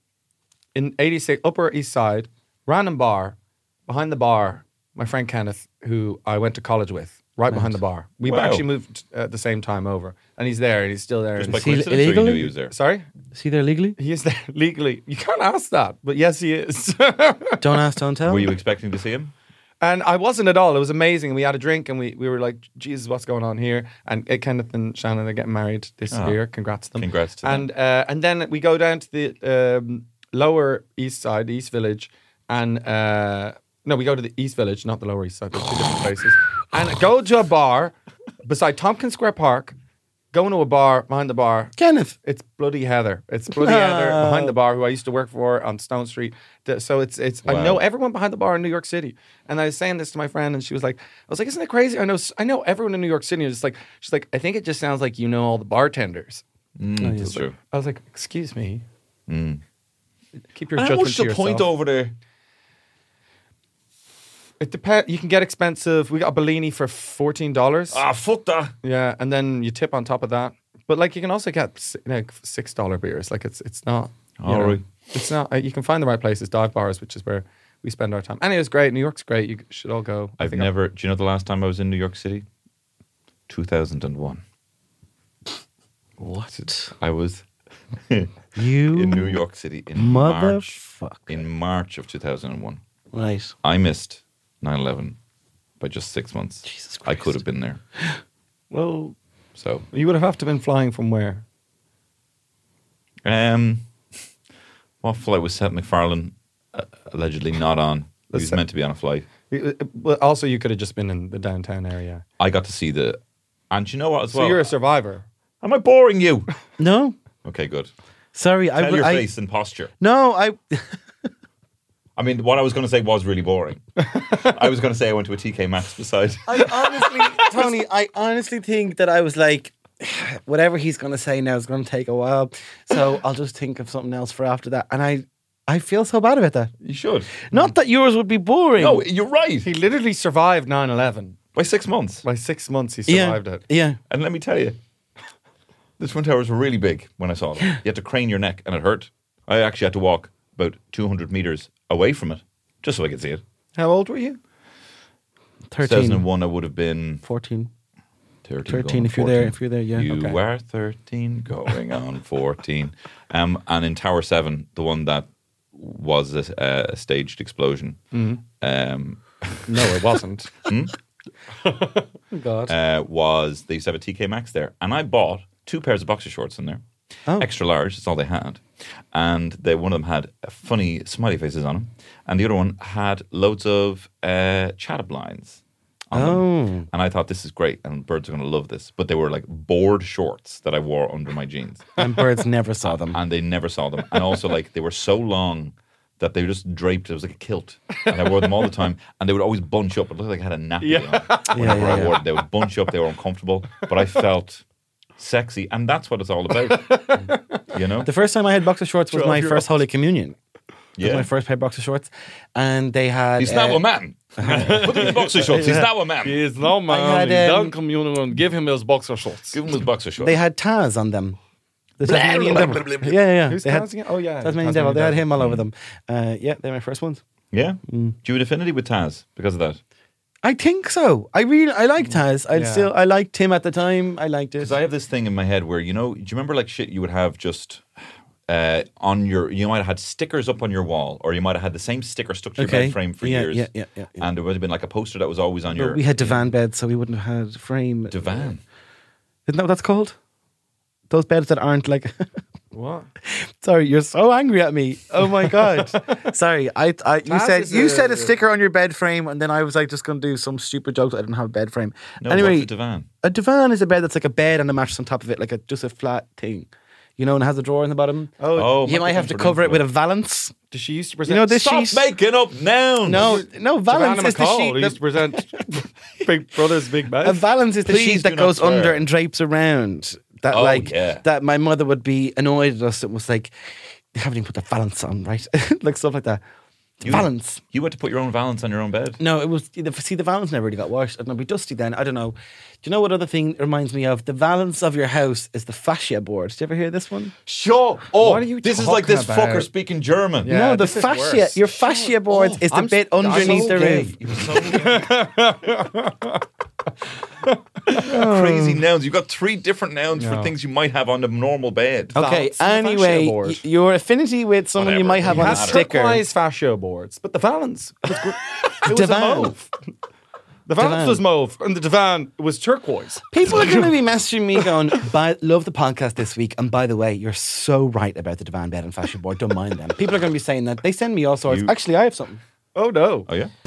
in eighty-six Upper East Side, random bar. Behind the bar, my friend Kenneth, who I went to college with, right behind the bar. We Wow. actually moved at the same time over, and he's there, and he's still there. Just and by he's- he coincidence, or you knew illegally? he was there? Sorry. Is he there legally? He is there legally. You can't ask that, but yes, he is. Don't ask, don't tell. Were you expecting to see him? and I wasn't at all. It was amazing. We had a drink and we, we were like, Jesus, what's going on here? And uh, Kenneth and Shannon are getting married this Oh. year. Congrats to them. Congrats to them. and, Uh, and then we go down to the um, lower east side, the East Village, and uh, no, we go to the East Village, not the lower east side. They're two different places. And go to a bar beside Tompkins Square Park. Go into a bar, behind the bar. Kenneth. It's bloody Heather. It's bloody Heather behind the bar, who I used to work for on Stone Street. The- So it's it's. I Wow. know everyone behind the bar in New York City, and I was saying this to my friend, and she was like, "I was like, isn't it crazy? I know s- I know everyone in New York City." And it's like she's like, "I think it just sounds like you know all the bartenders." Mm, that's true. I was like, "Excuse me, Mm. keep your How judgment much to the yourself." point over there? It depends. You can get expensive. We got a Bellini for fourteen dollars. Ah, fuck that. Yeah, and then you tip on top of that. But like, you can also get si- like six dollar beers. Like, it's it's not. you All know, right. It's not. Uh, you can find the right places. Dive bars, which is where we spend our time. And it was great. New York's great. You should all go. I I've think I- never. Do you know the last time I was in New York City? two thousand one. What? I was You in New York City in March. motherfucker. In March of two thousand one. Right. I missed nine eleven by just six months. Jesus I Christ. could have been there. Well, So, you would have have to been flying from where? um, what flight was Seth MacFarlane uh, allegedly not on? He Let's was say- meant to be on a flight. You- uh, Well, also you could have just been in the downtown area. I got to see the. And you know what as So well? you're a survivor. Am I boring you? No. Okay, good. Sorry. I Tell would. your I, face and posture. No. I. I mean, what I was going to say was really boring. I was going to say I went to a T K Maxx beside. I honestly, Tony, I honestly think that I was like, whatever he's going to say now is going to take a while. So I'll just think of something else for after that. And I, I feel so bad about that. You should. Not that yours would be boring. No, you're right. He literally survived nine eleven. By six months. By six months, he yeah, survived it. yeah. And let me tell you, the Twin Towers were really big when I saw them. You had to crane your neck and it hurt. I actually had to walk about two hundred meters away from it just so I could see it. How old were you? two thousand thirteen, one, I would have been fourteen, thirteen. thirteen going if you're on there, fourteen. if you're there, yeah. You Okay. were thirteen, going on fourteen. Um, and in Tower seven, the one that was a, a staged explosion, Mm-hmm. um, No, it wasn't. Oh, God. uh, was they used to have a T K Maxx there. And I bought two pairs of boxer shorts in there. Oh. extra large. That's all they had. And they, one of them had funny smiley faces on them. And the other one had loads of uh, chatter blinds on them. Oh. And I thought, this is great. And birds are going to love this. But they were like board shorts that I wore under my jeans. And birds never saw them. And they never saw them. And also, like, they were so long that they were just draped. It was like a kilt. And I wore them all the time. And they would always bunch up. It looked like I had a nappy Yeah. on. Whenever Yeah, yeah, I wore yeah. them, they would bunch up. They were uncomfortable. But I felt sexy. And that's what it's all about. You know? The first time I had boxer shorts was my twelve-year-old. first Holy Communion. It was Yeah. my first pair of boxer shorts. And they had... He's uh, now a man. Put him in boxer shorts. He's now a man. He is no man. had, He's um, done communion. Give him his boxer shorts. Give him his boxer shorts. They had Taz on them. The Tasmanian devil. Yeah, yeah, yeah. Who's They had Taz again? Oh, yeah. Tasmanian devil. They had him all over them. Uh, yeah, they're my first ones. Yeah? Do you have an affinity with Taz because of that? I think so. I really, I like Taz. I Yeah. still, I liked him at the time. I liked it. Because I have this thing in my head where, you know, do you remember like shit you would have just uh, on your, you might have had stickers up on your wall, or you might have had the same sticker stuck to your Okay. bed frame for Yeah, years. yeah, yeah, yeah, yeah. And there would have been like a poster that was always on But your we had divan beds, so we wouldn't have had frame. divan. Isn't that what that's called? Those beds that aren't like. What? Sorry, you're so angry at me. Oh my god. Sorry, I, I you Taz said is you a- said a sticker on your bed frame, and then I was like just going to do some stupid jokes. I didn't have a bed frame. No, anyway, what's a divan? a divan is a bed that's like a bed and a mattress on top of it, like a just a flat thing. You know, and it has a drawer in the bottom. Oh, you might have to cover it with a valance. Does she used to You present? know this Stop she's making up nouns. no, no valance Savannah is the McCall, sheet. who used to The, present Big Brother's Big Mouth. a valance is the Please sheet do that not goes swear. under and drapes around. That Oh, like yeah. that my mother would be annoyed at us. It was like they haven't even put the valance on, right? Like stuff like that. You- Valance. You had to put your own valance on your own bed. No, it was the- see the valance never really got washed. It'll be dusty then. I don't know. Do you know what other thing it reminds me of? The valance of your house is the fascia board. Did you ever hear this one? Sure. Oh, What are you this is like talking this about? fucker speaking German. Yeah, no, the this is fascia. worse. Your fascia boards is the I'm bit s- I'm underneath so the gay. roof. You're so crazy nouns. You've got three different nouns for No. things you might have on the normal bed. Okay. Valance, the fascia Anyway, board. y- your affinity with someone you Whatever. might have He on a has sticker. Turquoise fascia boards, but the valance was gr- it was a Divan. mauve. The valance Divan. was mauve, and the divan was turquoise. People are going to be messaging me going, "By love the podcast this week." And by the way, you're so right about the divan bed and fascia board. Don't mind them. People are going to be saying that. They send me all sorts. You- Actually, I have something. Oh no! Oh, yeah?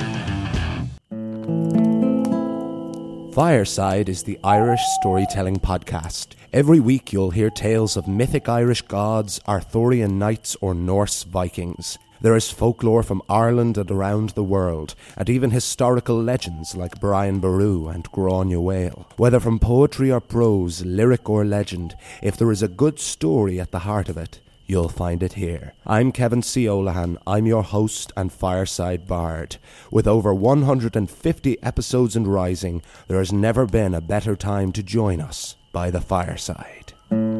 Fireside is the Irish storytelling podcast. Every week you'll hear tales of mythic Irish gods, Arthurian knights, or Norse Vikings. There is folklore from Ireland and around the world, and even historical legends like Brian Boru and Grania Whale. Whether from poetry or prose, lyric or legend, if there is a good story at the heart of it, you'll find it here. I'm Kevin C. Olahan. I'm your host and Fireside Bard. With over one hundred fifty episodes and rising, there has never been a better time to join us by the fireside.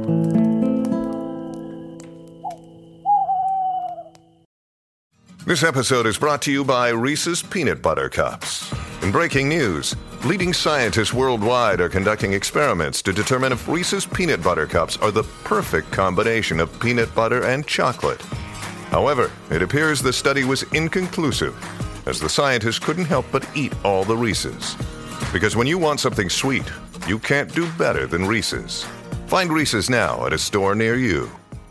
This episode is brought to you by Reese's Peanut Butter Cups. In breaking news, leading scientists worldwide are conducting experiments to determine if Reese's Peanut Butter Cups are the perfect combination of peanut butter and chocolate. However, it appears the study was inconclusive, as the scientists couldn't help but eat all the Reese's. Because when you want something sweet, you can't do better than Reese's. Find Reese's now at a store near you.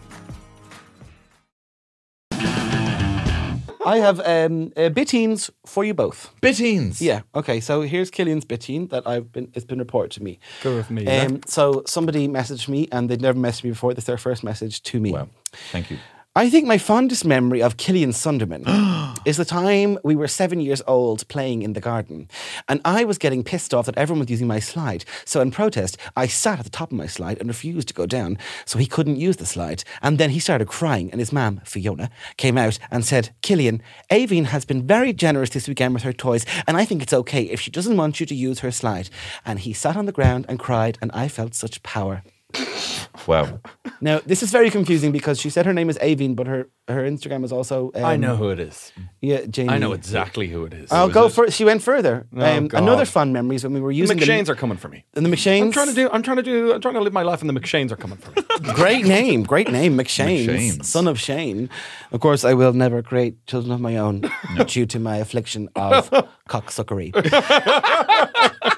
I have um, uh, bitteens for you both. Bitteens. Yeah. Okay. So here's Killian's bittine that I've been. It's been reported to me. Go with me. Um, so somebody messaged me, and they'd never messaged me before. This is their first message to me. Wow. Thank you. I think my fondest memory of Killian Sunderman is the time we were seven years old playing in the garden. And I was getting pissed off that everyone was using my slide. So in protest, I sat at the top of my slide and refused to go down so he couldn't use the slide. And then he started crying and his mum, Fiona, came out and said, "Killian, Aveen has been very generous this weekend with her toys and I think it's okay if she doesn't want you to use her slide." And he sat on the ground and cried and I felt such power. Wow. Now, this is very confusing because she said her name is Aveen, but her, her Instagram is also... Um, I know who it is. Yeah, Jamie. I know exactly who it is. I'll Who go is it? for. She went further. Oh, um, God. another fun memory is when we were The using McShanes are coming for me. And the McShanes. I'm trying to do. I'm trying to do. I'm trying to live my life, and the McShanes are coming for me. Great name, great name, McShanes, McShanes. son of Shane. Of course, I will never create children of my own due to my affliction of cocksuckery.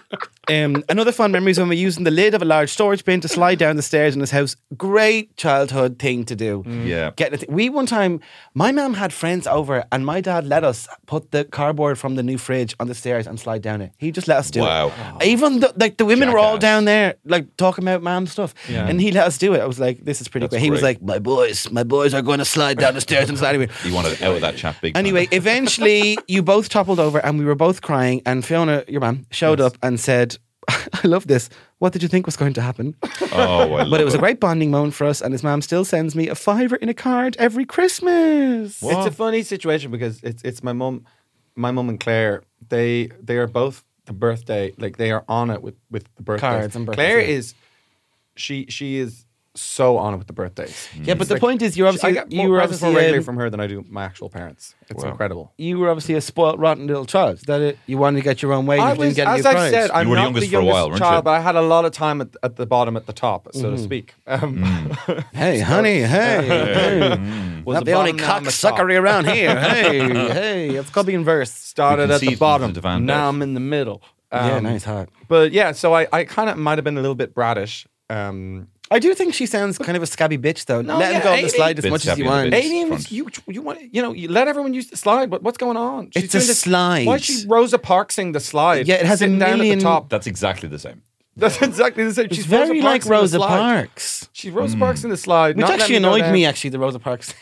Um, another fun memory is when we were using the lid of a large storage bin to slide down the stairs in his house. Great childhood thing to do. Yeah. Getting a th- we one time, my mum had friends over, and my dad let us put the cardboard from the new fridge on the stairs and slide down it. He just let us do Wow. it. Even the, like the women were all Jackass. down there, like talking about mom stuff, Yeah. and he let us do it. I was like, "This is pretty That's great." He was great. like, "My boys, my boys are going to slide down the stairs and slide." Anyway, You wanted out of that chat big. time. Anyway, eventually you both toppled over and we were both crying, and Fiona, your mum, showed Yes. up and said, I love this. What did you think was going to happen? Oh, I But it was a great bonding moment for us, and his mum still sends me a fiver in a card every Christmas. It's a funny situation because it's it's my mum, my mum and Claire. They they are both the birthday, like they are on it with with the birthdays. Cards and birthdays, Claire yeah. is, she she is so on it with the birthdays. Yeah, but It's the like- point is, you're obviously I get you more were presents more obviously regularly um, from her than I do my actual parents. It's Wow. incredible. you were obviously a spoiled, rotten little child. That it, you wanted to get your own way. And I you didn't was, get as any I prize. said, I'm were the not youngest the for a youngest while, weren't child, you? but I had a lot of time at, at the bottom, at the top, so to speak. Um, Hey, honey, hey, hey. was Not the the only bottom, now I'm the cocksuckery top. around here. Hey, hey, it's called being verse. Started We at the conceded bottom, to Van now Dyke. I'm in the middle. Yeah, Um, nice hat. But yeah, so I, I kind of might have been a little bit bratish. Um, I do think she sounds kind of a scabby bitch, though. No, Let him yeah, go on the Amy- slide as Bit much as scabby you and a want. bit- Alien front. was you. You want you know you let everyone use the slide, but what's going on? She's It's a doing this- slide. Why is she Rosa Parksing the slide? Yeah, it has a sitting down million- at the top. That's exactly the same. That's exactly the same. It's She's very Rosa like Parksing the Rosa slide. Parks. She's Rosa Parks in the slide, Which not actually letting go annoyed down. me, actually, the Rosa Parks.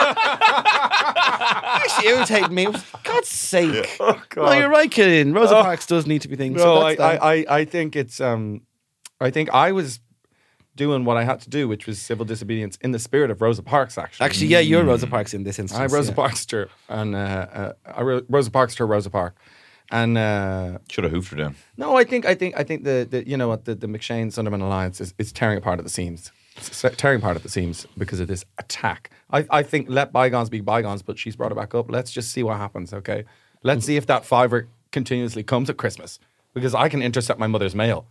actually irritated me. For God's sake. Oh, God. No, you're right, Killian. Rosa Oh. Parks does need to be things. No, so I, that's that. I, I, I think it's. Um, I think I was doing what I had to do, which was civil disobedience in the spirit of Rosa Parks. Actually, Actually, yeah, you're Rosa Parks in this instance. I Rosa yeah. Parks her and uh, uh, I Ro- Rosa Parks her Rosa Park, and uh, Should have hoofed her down. no, I think I think I think the, the you know what the, the McShane Sunderland alliance is, is tearing apart at the seams. It's tearing apart at the seams because of this attack. I, I think let bygones be bygones, but she's brought it back up. Let's just see what happens, okay? Let's see if that fiver continuously comes at Christmas because I can intercept my mother's mail.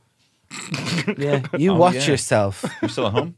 Yeah, you Oh, watch yeah. yourself. You're still at home?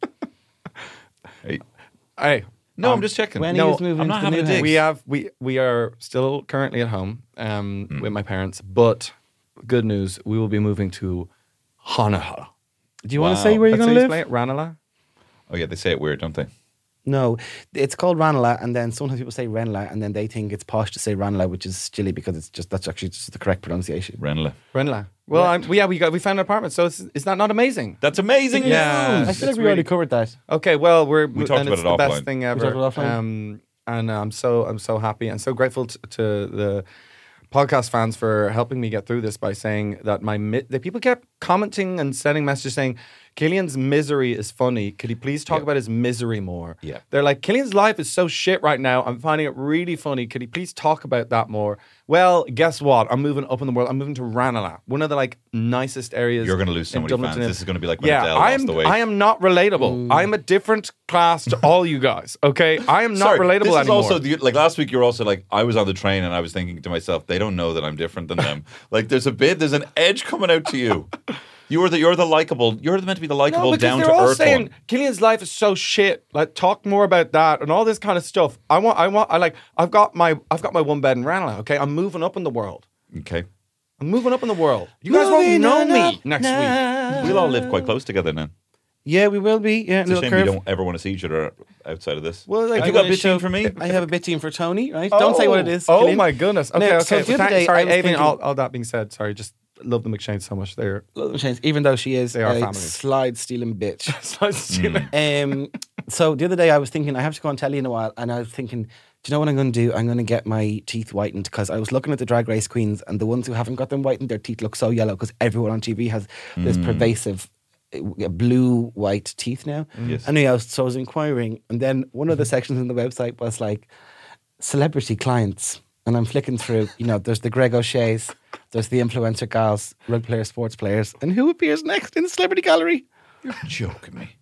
Hey. Hey, No, um, I'm just checking. When No, he's moving I'm not to the having new a dig. house. we have we we are still currently at home um, with my parents, but good news, we will be moving to Hanaha. Do you want to Wow. say where you're That's going how to you live? say it, Ranelagh? Oh yeah, they say it weird, don't they? No, it's called Ranelagh, and then sometimes people say Ranelagh, and then they think it's posh to say Ranelagh, which is silly because it's just that's actually just the correct pronunciation. Ranelagh. Ranelagh. Well, I'm, yeah, we got we found an apartment, so is, is that not amazing? That's amazing Yeah. news. I feel like It's we already really- covered that. Okay, well, we're We talked and about it's it the offline. best thing ever. talked about it offline? Um, and I'm so I'm so happy and so grateful t- to the podcast fans for helping me get through this by saying that my mi- the people kept commenting and sending messages saying Killian's misery is funny. Could he please talk Yeah. about his misery more? Yeah. They're like, Killian's life is so shit right now. I'm finding it really funny. Could he please talk about that more? Well, guess what? I'm moving up in the world. I'm moving to Ranelagh, one of the like nicest areas. You're going to lose so in many Dublin fans. to live. This is going to be like when Yeah, Adele I lost am. the weight. I am not relatable. I'm a different class to all you guys. Okay, I am not Sorry, relatable this is anymore. also the, like last week. You were also like, I was on the train and I was thinking to myself, they don't know that I'm different than them. Like, there's a bit, there's an edge coming out to you. You are the you're the likable. You're meant to be the no, likable, because down they're to all earth saying one. Killian's life is so shit. Like, talk more about that and all this kind of stuff. I want. I want. I like. I've got my. I've got my one bed in Ranelagh. Okay, I'm moving up in the world. Okay, I'm moving up in the world. You guys won't Moving know on me up next now. week. we'll all live quite close together now. Yeah, we will be. Yeah, It's a little shame curve. we don't ever want to see each other outside of this. Well, like, Have you I got a wanna bit for me? I have a bit team for Tony, right? Don't say what it is. Oh Killian. my goodness. Okay, Now, okay. so the other Thank- day, sorry, I was Avian. thinking- All, all that being said, sorry. Just love the McShane so much. They're Little Chains, even though she is They are a family. slide stealing bitch. so stupid. Um, so the other day I was thinking I have to go on telly in a while, and I was thinking, do you know what I'm going to do? I'm going to get my teeth whitened because I was looking at the Drag Race queens, and the ones who haven't got them whitened, their teeth look so yellow because everyone on T V has this pervasive uh, blue white teeth now. Yes. Anyway, I was, so I was inquiring, and then one of the sections in the website was like celebrity clients, and I'm flicking through. You know, there's the Greg O'Shea's, there's the influencer gals, rugby players, sports players, and who appears next in the celebrity gallery? You're joking me.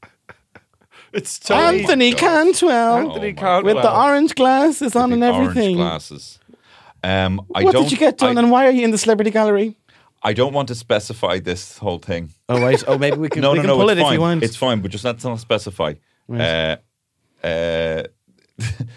It's Tony. Anthony Cantwell. Anthony Oh my Cantwell. With the orange glasses on and The everything. Orange glasses. Um, I What don't, did you get done, I, and why are you in the celebrity gallery? I don't want to specify this whole thing. Oh right. Oh, maybe we can. no, we no, can no. pull It's it fine. if you want. It's fine, but just let's not specify. Right. Uh, uh,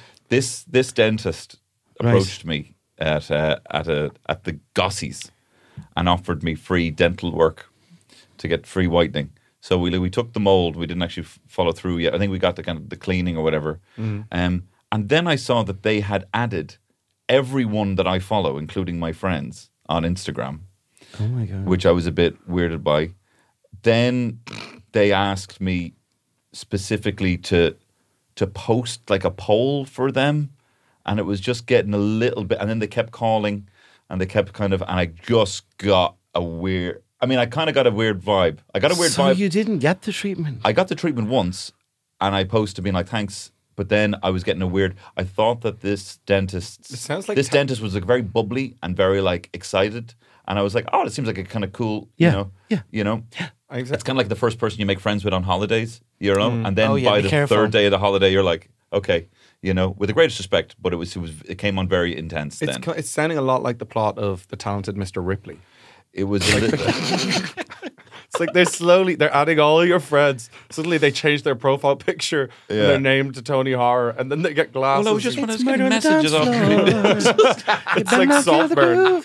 this this dentist Right. approached me at uh, at a at the Gossies and offered me free dental work to get free whitening. So we we took the mold. We didn't actually f- follow through yet. I think we got the kind of the cleaning or whatever. Mm. Um, and then I saw that they had added everyone that I follow, including my friends, on Instagram. Oh my God. Which I was a bit weirded by. Then they asked me specifically to to post like a poll for them, and it was just getting a little bit. And then they kept calling, and they kept kind of, and I just got a weird. I mean, I kind of got a weird vibe. I got a weird so vibe. you didn't get the treatment? I got the treatment once, and I posted being like, "Thanks." But then I was getting a weird. I thought that this dentist, It sounds like this ta- dentist was like very bubbly and very like excited, and I was like, "Oh, it seems like a kind of cool, Yeah, you know, yeah. you know." Exactly. It's kind of like the first person you make friends with on holidays, you know, and then Oh, yeah, by be the careful. third day of the holiday, you're like, okay, you know, with the greatest respect, but it was it was it came on very intense. It's then co- it's sounding a lot like the plot of The Talented Mister Ripley. it was a little, It's like they're slowly they're adding all your friends. Suddenly they change their profile picture and Yeah. their name to Tony Horror, and then they get glasses. well, I was just and- when I was murder getting on the messages off. dance floor. it's like Saltburn.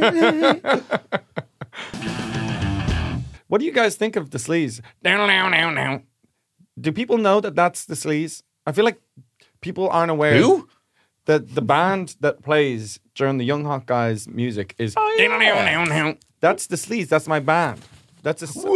What do you guys think of the sleaze? Down, down, down, down. Do people know that that's the sleaze? I feel like people aren't aware. Who? That the band that plays during the Young Hot Guys music is. Oh, Down, down, down, down. That's the sleaze. That's my band. That's a. s- Woo!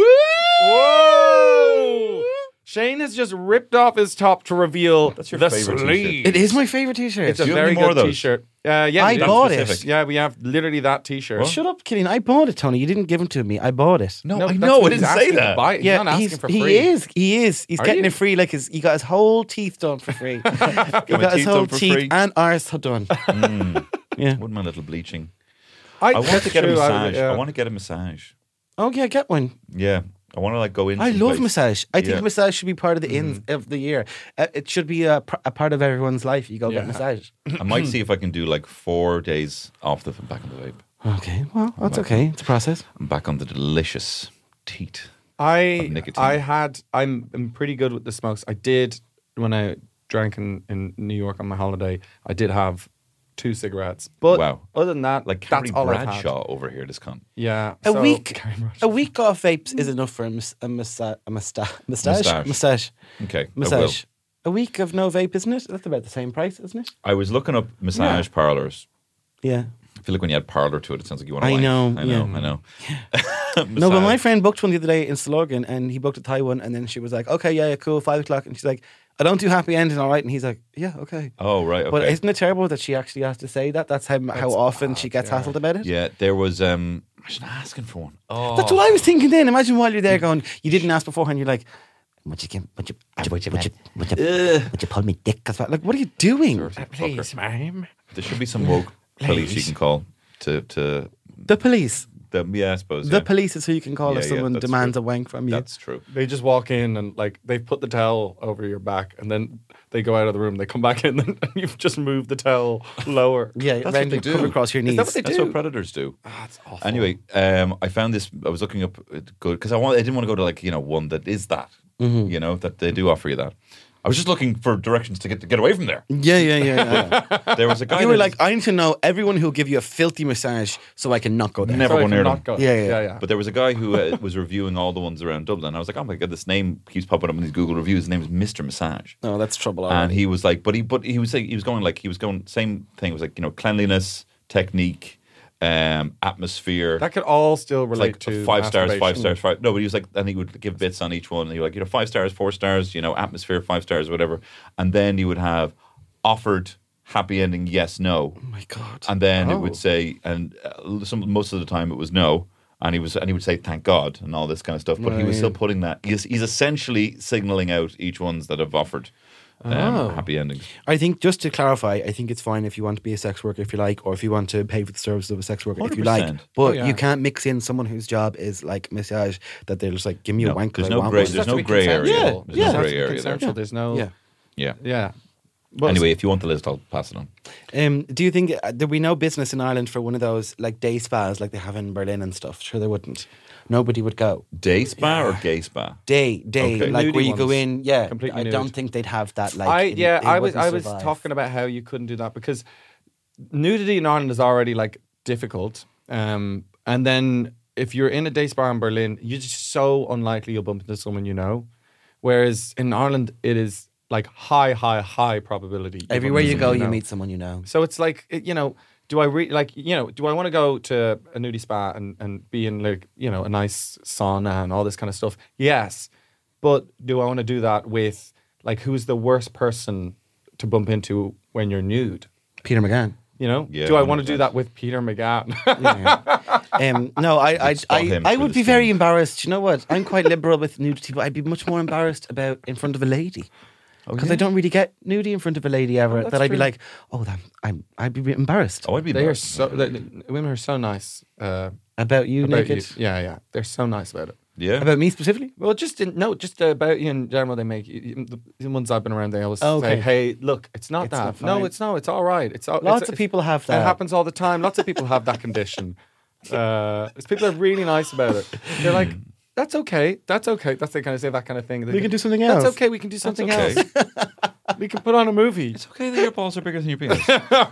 Whoa! Shane has just ripped off his top to reveal That's your the favorite sleaze. It is my favorite T-shirt. It's a Do you have very any more good of those? T-shirt. Uh, yeah, I we do. bought specific. it. Yeah, we have literally that T-shirt. Shut up, Killian. I bought it, Tony. You didn't give it to me. I bought it. No, No, I that's know, I what he's didn't say asking to that. buy it. He's Yeah, not he's, asking for he free. is. He is. He's Are getting you? it free. Like his, he got his whole teeth done for free. he my got his teeth whole done for teeth free? and arse done. Mm. Yeah. Wouldn't mind a little bleaching. I, I want that's to get a true, I- massage. I, yeah. want to get a massage. Oh yeah, get one. Yeah, I want to like go in. I love someplace. massage. I think Yeah. massage should be part of the ins of the year. Uh, it should be a, pr- a part of everyone's life. You go Yeah. get massage. I might see if I can do like four days off the back on the vape. Okay, well that's okay. It's a process. I'm back on the delicious teat. I of nicotine. I had I'm I'm pretty good with the smokes. I did when I drank in, in New York on my holiday. I did have two cigarettes, but Wow. other than that, Like that's Carrie all I've had. Bradshaw over here, this cunt. Yeah, A so- week, Carrie Bradshaw. a week off vapes is enough for a mas- a massa- a musta- mustache, Moustache. mustache, Okay, I will. massage. A week of no vape, isn't it? That's about the same price, isn't it? I was looking up massage parlors. Yeah. I feel like when you add parlor to it, it sounds like you want to I wank. know, I know, yeah. I know. No, but my Massage. friend booked one the other day in Sluggan, and he booked a Thai one, and then she was like, "Okay, yeah, yeah, cool, five o'clock," and she's like, "I don't do happy ending, all right?" And he's like, "Yeah, okay." Oh, right, okay. But isn't it terrible that she actually has to say that? That's how how often she gets yeah. hassled about it. Yeah, there was, um, imagine asking for one. Oh. That's what I was thinking. Then imagine while you're there going, you didn't ask beforehand. You're like, "Would you give? Would you? Would you? Would you? Would you? Would you, would you pull me dick?" as well? Like, what are you doing? Dirty Please, fucker. ma'am. There should be some woke police you can call to, to The police. the, yeah, I suppose. The yeah. police is who you can call Yeah, if yeah, someone that's demands true. a wank from you. That's true. They just walk in and like they've put the towel over your back, and then they go out of the room. They come back in, and you've just moved the towel lower. yeah, That's round what they and do. come across your Is knees. that what they That's do? what predators do. Ah, it's awful. Anyway, um, I found this. I was looking up uh, good because I want. I didn't want to go to like you know one that is that. Mm-hmm. You know that they do offer you that. I was just looking for directions to get to get away from there. Yeah, yeah, yeah. yeah. There was a guy. You were that- like, I need to know everyone who'll give you a filthy massage so I can not go there. Never Sorry go for near not them. going. Yeah, yeah. yeah, yeah. But there was a guy who uh, was reviewing all the ones around Dublin. I was like, oh my god, this name keeps popping up in these Google reviews. His name is Mister Massage. No, that's trouble And already. he was like, but he, but he was saying he was going like he was going same thing. It was like you know cleanliness, technique, um, atmosphere. That could all still relate like to five stars, five masturbation. stars, five. No, but he was like, and he would give bits on each one. And he was like, you know, five stars, four stars, you know, atmosphere, five stars, whatever. And then he would have offered, happy ending, yes, no. Oh my God. And then it Oh. would say, and uh, some most of the time it was no. And he was, and he would say, "Thank God," and all this kind of stuff. But he was Right. still putting that. He's, he's essentially signaling out each ones that have offered um, Oh. happy endings. I think, just to clarify, I think it's fine if you want to be a sex worker if you like, or if you want to pay for the services of a sex worker if you like. one hundred percent. But Oh, yeah. you can't mix in someone whose job is like massage, that they're just like, give me a No, wank. 'cause there's I no want grey- one. there's It has to no be grey area. consensual. There's Yeah, no it has grey to be area there. consensual. There's no. Yeah. Yeah. Yeah. But Anyway, if you want the list, I'll pass it on. Um, do you think uh, there'd be no business in Ireland for one of those like day spas like they have in Berlin and stuff? Sure, there wouldn't. Nobody would go. Day spa or gay spa? Day, day, Okay. like Nudie where you go ones. in. Yeah, Completely I nude. don't think they'd have that. Like, I it- yeah, it I was wouldn't I was survive. talking about how you couldn't do that because nudity in Ireland is already like difficult. Um, And then if you're in a day spa in Berlin, you're just so unlikely you'll bump into someone you know. Whereas in Ireland, it is like high, high, high probability. you'll Everywhere bump you into go, someone you know. meet someone you know. So it's like, it- you know, do I re- like, you know, do I want to go to a nudie spa and, and be in like, you know, a nice sauna and all this kind of stuff? Yes. But do I want to do that with like, who's the worst person to bump into when you're nude? Peter McGann. You know, Yeah, do I want to one hundred percent. do that with Peter McGann? Um, no, I, I, spot I, him I through would the be screen. very embarrassed. You know what? I'm quite liberal with nudity, but I'd be much more embarrassed about in front of a lady. Because I don't really get nudie in front of a lady ever. that's that I'd be true. like, oh, that, I'm, I'd be embarrassed. Oh, I'd be They are embarrassed. so, the, the women are so nice. Uh, About you about naked? you. Yeah, yeah. They're so nice about it. Yeah. About me specifically? Well, just in, no, just about you in general. They make you- the, the ones I've been around. They always Oh, okay. say, "Hey, look, it's not It's that. not no, fine. it's no, it's all right. It's all, Lots it's, of people have It that. happens all the time. Lots of people have that condition. Uh, it's people are really nice about it. They're like, "That's okay. That's okay." That's they kind of say that kind of thing. They We go, can do something else. That's okay. We can do something okay. else. We can put on a movie. It's okay that your balls are bigger than your penis.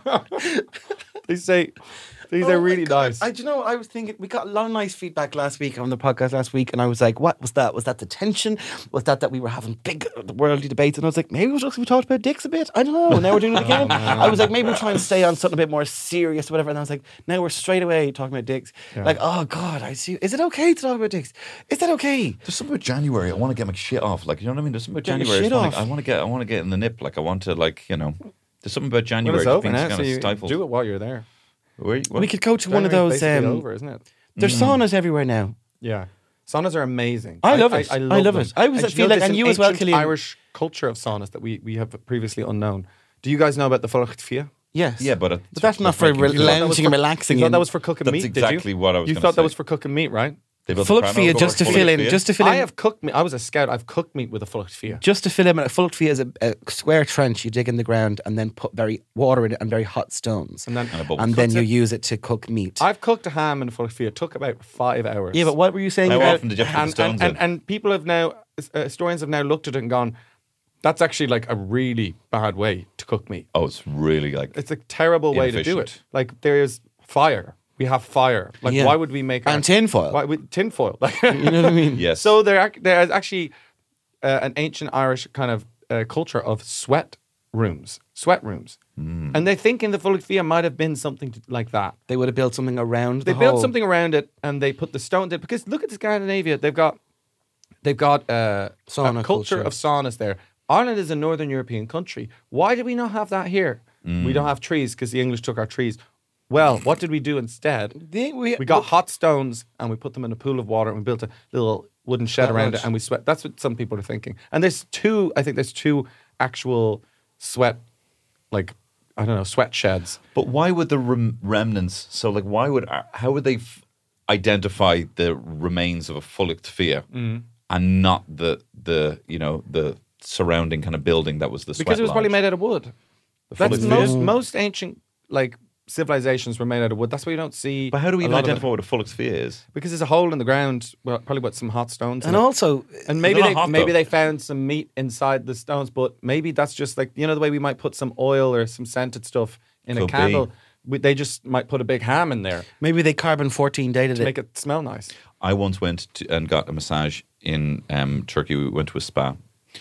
They say these Oh are my really God. nice. I, do you know, I was thinking, we got a lot of nice feedback last week on the podcast last week, and I was like, what was that? Was that the tension? Was that that we were having big uh, worldly debates? And I was like, maybe it was just we talked about dicks a bit. I don't know. Now we're doing it again. I was like, maybe we'll try and stay on something a bit more serious or whatever. And I was like, now we're straight away talking about dicks. Like, oh God, I see. Is it okay to talk about dicks? Is that okay? There's something about January. I want to get my shit off. Like, you know what I mean? There's something about Get your January. shit It's not off. Like, I want to get. I want to get in the nip. Like, I want to. Like, you know. There's something about Well, January. it's that over things now, kind so of you stifled. do it while you're there. Where, what? We could go to one of January's those. basically Um, over, isn't it? there's saunas everywhere now. Yeah. Saunas are amazing. I love it. I love, love them. it. I was- And I do feel know like- there's and an you as well, ancient Killian. Irish culture of saunas that we, we have previously unknown. Do you guys know about the Folacht Fia? Yes. Yeah, but, But that's not for making re- food. lounging and relaxing. You thought in. that was for cooking That's meat, exactly did you? what I was You gonna thought that say. was for cooking meat, right? They built the Folacht Primal Fia, over just to Folacht fill in, Fia. just to fill I in. have cooked meat. I was a scout. I've cooked meat with a Folacht Fia. Just to fill in, a full tree is a, a square trench you dig in the ground and then put very water in it and very hot stones. And then, And a bubble. And then Cooks you it. use it to cook meat. I've cooked a ham in a Folacht Fia. It took about five hours. yeah, but what were you saying How about often did you have to put and, the stones and, and, in? and people have now, uh, historians have now looked at it and gone, that's actually like a really bad way to cook meat. Oh, it's really like. It's a terrible way to do it. Inefficient. Like there's fire. We have fire. Like Yeah. why would we make And tinfoil. Why would tinfoil? Like You know what I mean? Yes. So there, ac- there is actually uh, an ancient Irish kind of uh, culture of sweat rooms, sweat rooms, Mm. and they think in the Folacht Fia might have been something to, like that. They would have built something around They the built hole. something around it, and they put the stone there because look at Scandinavia. They've got they've got uh, Sauna a culture culture. of saunas there. Ireland is a northern European country. Why do we not have that here? We don't have trees because the English took our trees. Well, what did we do instead? They- we, We got hot stones and we put them in a pool of water and we built a little wooden shed That around much. it and we sweat. That's what some people are thinking. And there's two, I think there's two actual sweat, like, I don't know, sweat sheds. But why would the rem- remnants? So, like, why would uh, how would they f- identify the remains of a Folacht Fia Mm-hmm. and not the the you know the surrounding kind of building that was the sweat Because it was probably lodge? made out of wood. The That's Folacht most, Fia? most ancient, like, civilizations were made out of wood. That's why you don't see. But how do we a even lot of identify it. what a Folacht Fia is? Because there's a hole in the ground, well, probably with some hot stones. in and it. also, And maybe They're they not hot, maybe though. they found some meat inside the stones, but maybe that's just like, you know, the way we might put some oil or some scented stuff in a Could be. candle. We, they just might put a big ham in there maybe they carbon fourteen dated to it. make it smell nice. I once went to, and got a massage in um, Turkey. We went to a spa,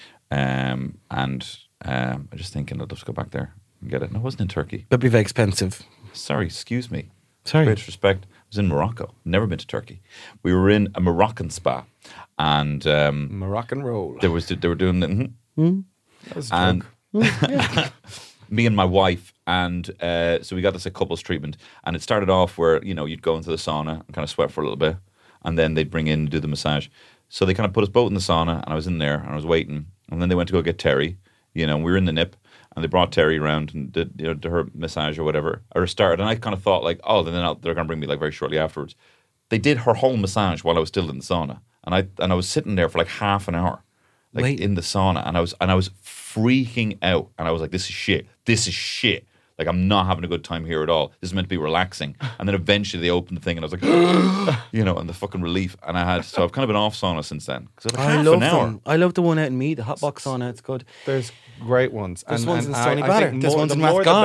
um, and um, I'm just thinking I'd love to go back there and get it. No, it wasn't in Turkey. That'd be very expensive. Sorry, excuse me. Sorry. Great respect. I was in Morocco. Never been to Turkey. We were in a Moroccan spa, and um, Moroccan roll. there was they were doing the, mhm. That was a and joke. me and my wife, and uh, so we got this a couples treatment, and it started off where you know you'd go into the sauna and kind of sweat for a little bit, and then they'd bring in and do the massage. So they kind of put us both in the sauna, and I was in there and I was waiting, and then they went to go get Terry, you know, and we were in the nip, and they brought Terry around and did you know did her massage or whatever, or started, and I kind of thought like, oh, then they're they're going to bring me like very shortly afterwards. They did her whole massage while I was still in the sauna, and I and I was sitting there for like half an hour, like Wait. in the sauna, and I was and I was freaking out, and I was like, this is shit, this is shit. Like, I'm not having a good time here at all. This is meant to be relaxing. And then eventually they opened the thing and I was like, you know, and the fucking relief. And I had, so I've kind of been off sauna since then. Because like I half love an hour. them. I love the one out in Meath, the hot box sauna. It's good. There's great ones. There's and, ones and in I- Stony I Batter. think There's more- ones the in more the Rathgar. better.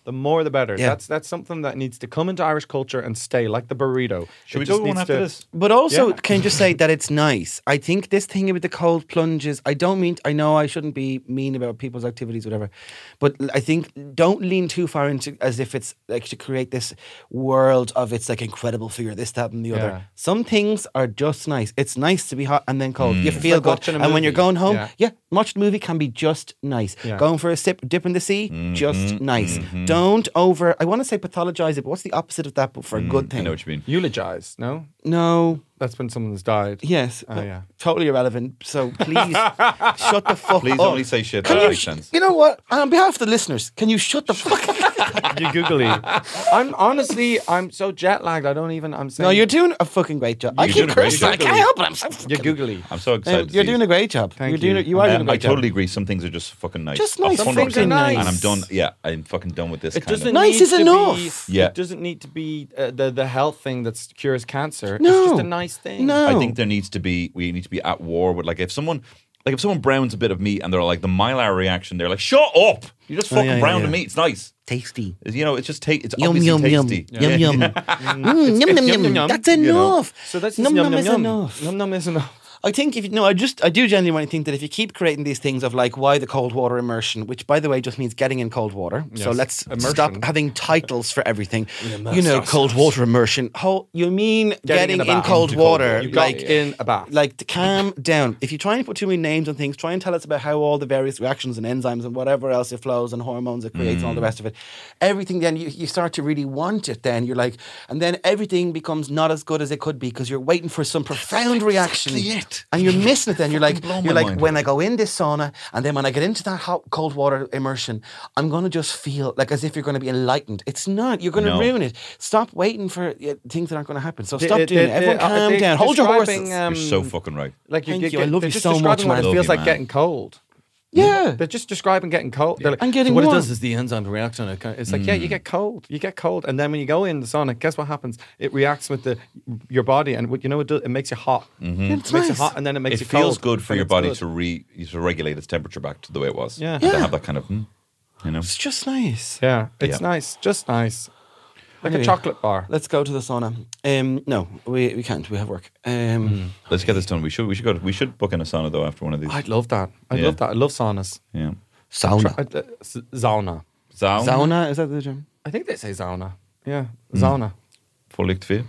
The more the better. Yeah. That's that's something that needs to come into Irish culture and stay, like the burrito. Should It we just go one needs after to- this? But also, Yeah. can you just say that it's nice? I think this thing with the cold plunges, I don't mean, I know I shouldn't be mean about people's activities, whatever, but I think don't lean too far into as if it's like to create this world of it's like incredible figure, this, that, and the Yeah. other. Some things are just nice. It's nice to be hot and then cold. You It's feel like good. watching a And when you're movie. going home, Yeah. yeah, watching a movie can be just nice. Yeah. Going for a sip, dip in the sea, just nice. Don't over, I want to say pathologize it, but what's the opposite of that, but for a good I thing? know what you mean. Eulogize, no? No. That's when someone's died. Yes. Oh, yeah. Totally irrelevant. So please shut the fuck Please up. only say shit Can that you, makes sh- sense. you know what? On behalf of the listeners, can you shut the fuck up? You googly. I'm honestly, I'm so jet lagged. I don't even. I'm saying. No, you're doing a fucking great job. I You're keep doing a great cursing. I job. can't help it. I'm so You're fucking... googly. I'm so excited. Um, to you're see doing it. a great job. Thank you're doing you. it. You are Um, doing a great I job. totally agree. Some things are just fucking nice. Just nice. one Some hundred things are percent. nice. And I'm done. Yeah, I'm fucking done with this It kind doesn't of. Nice need is to enough. Be, Yeah. It doesn't need to be uh, the the health thing that cures cancer. No. It's just a nice thing. No. I think there needs to be. We need to be at war with like if someone. Like if someone browns a bit of meat and they're like the mile hour reaction, they're like, "Shut up! You just Oh, fucking yeah, yeah, browned yeah. the meat. It's nice. Tasty. You know, it's just ta- It's Yum, obviously yum, yum. tasty. Yum, yum. Mm, yum, yum, yum, yum. That's You know. enough. So that's num, just yum, num yum, is yum. enough. Num num is enough. I think if you no, I just I do genuinely think that if you keep creating these things of like why the cold water immersion, which by the way just means getting in cold water. So Yes. let's Immersion. stop having titles for everything. You know, cold water immersion. How you mean getting, in in, a bath. cold Into cold water? water. You got like in a bath. like to calm down. If you try and put too many names on things, try and tell us about how all the various reactions and enzymes and whatever else it flows and hormones it creates and all the rest of it. Everything then you, you start to really want it then. You're like and then everything becomes not as good as it could be because you're waiting for some profound reaction. exactly it. And you're missing it then. You're like blow my you're like mind. when I go in this sauna and then when I get into that hot cold water immersion, I'm gonna just feel like as if you're gonna be enlightened. It's not. You're gonna No. ruin it. Stop waiting for uh, things that aren't gonna happen. So The- stop the- doing it. the- Everyone uh, calm they- down. Hold your describing, horses. um, You're so fucking right. Like you Thank get, you. I love they're you just so much, describing what man. it Love feels you, like man. getting cold. yeah. They're just describing getting cold. They're like, And getting so what warm. it does is the enzyme reacts on it. It's like, yeah, you get cold. You get cold. And then when you go in the sauna, guess what happens? It reacts with the your body. And what you know it does? It makes you hot. It's It makes nice. you hot and then it makes It you cold. feels good for and your it's body good. to re to regulate its temperature back to the way it was. Yeah. And to Yeah. have that kind of, hmm, you know. It's just nice. Yeah, it's Yeah. nice. Just nice. Like Anyway. a chocolate bar. Let's go to the sauna. Um, no, we, we can't. We have work. Um, Let's get this done. We should we should go. To, we should book in a sauna though after one of these. I'd love that. I'd Yeah. love that. I love saunas. Yeah. Sauna. Try- uh, s- Sauna. Sauna. Sauna, is that the gym? I think they say sauna. Yeah, sauna. Fullicht Fia.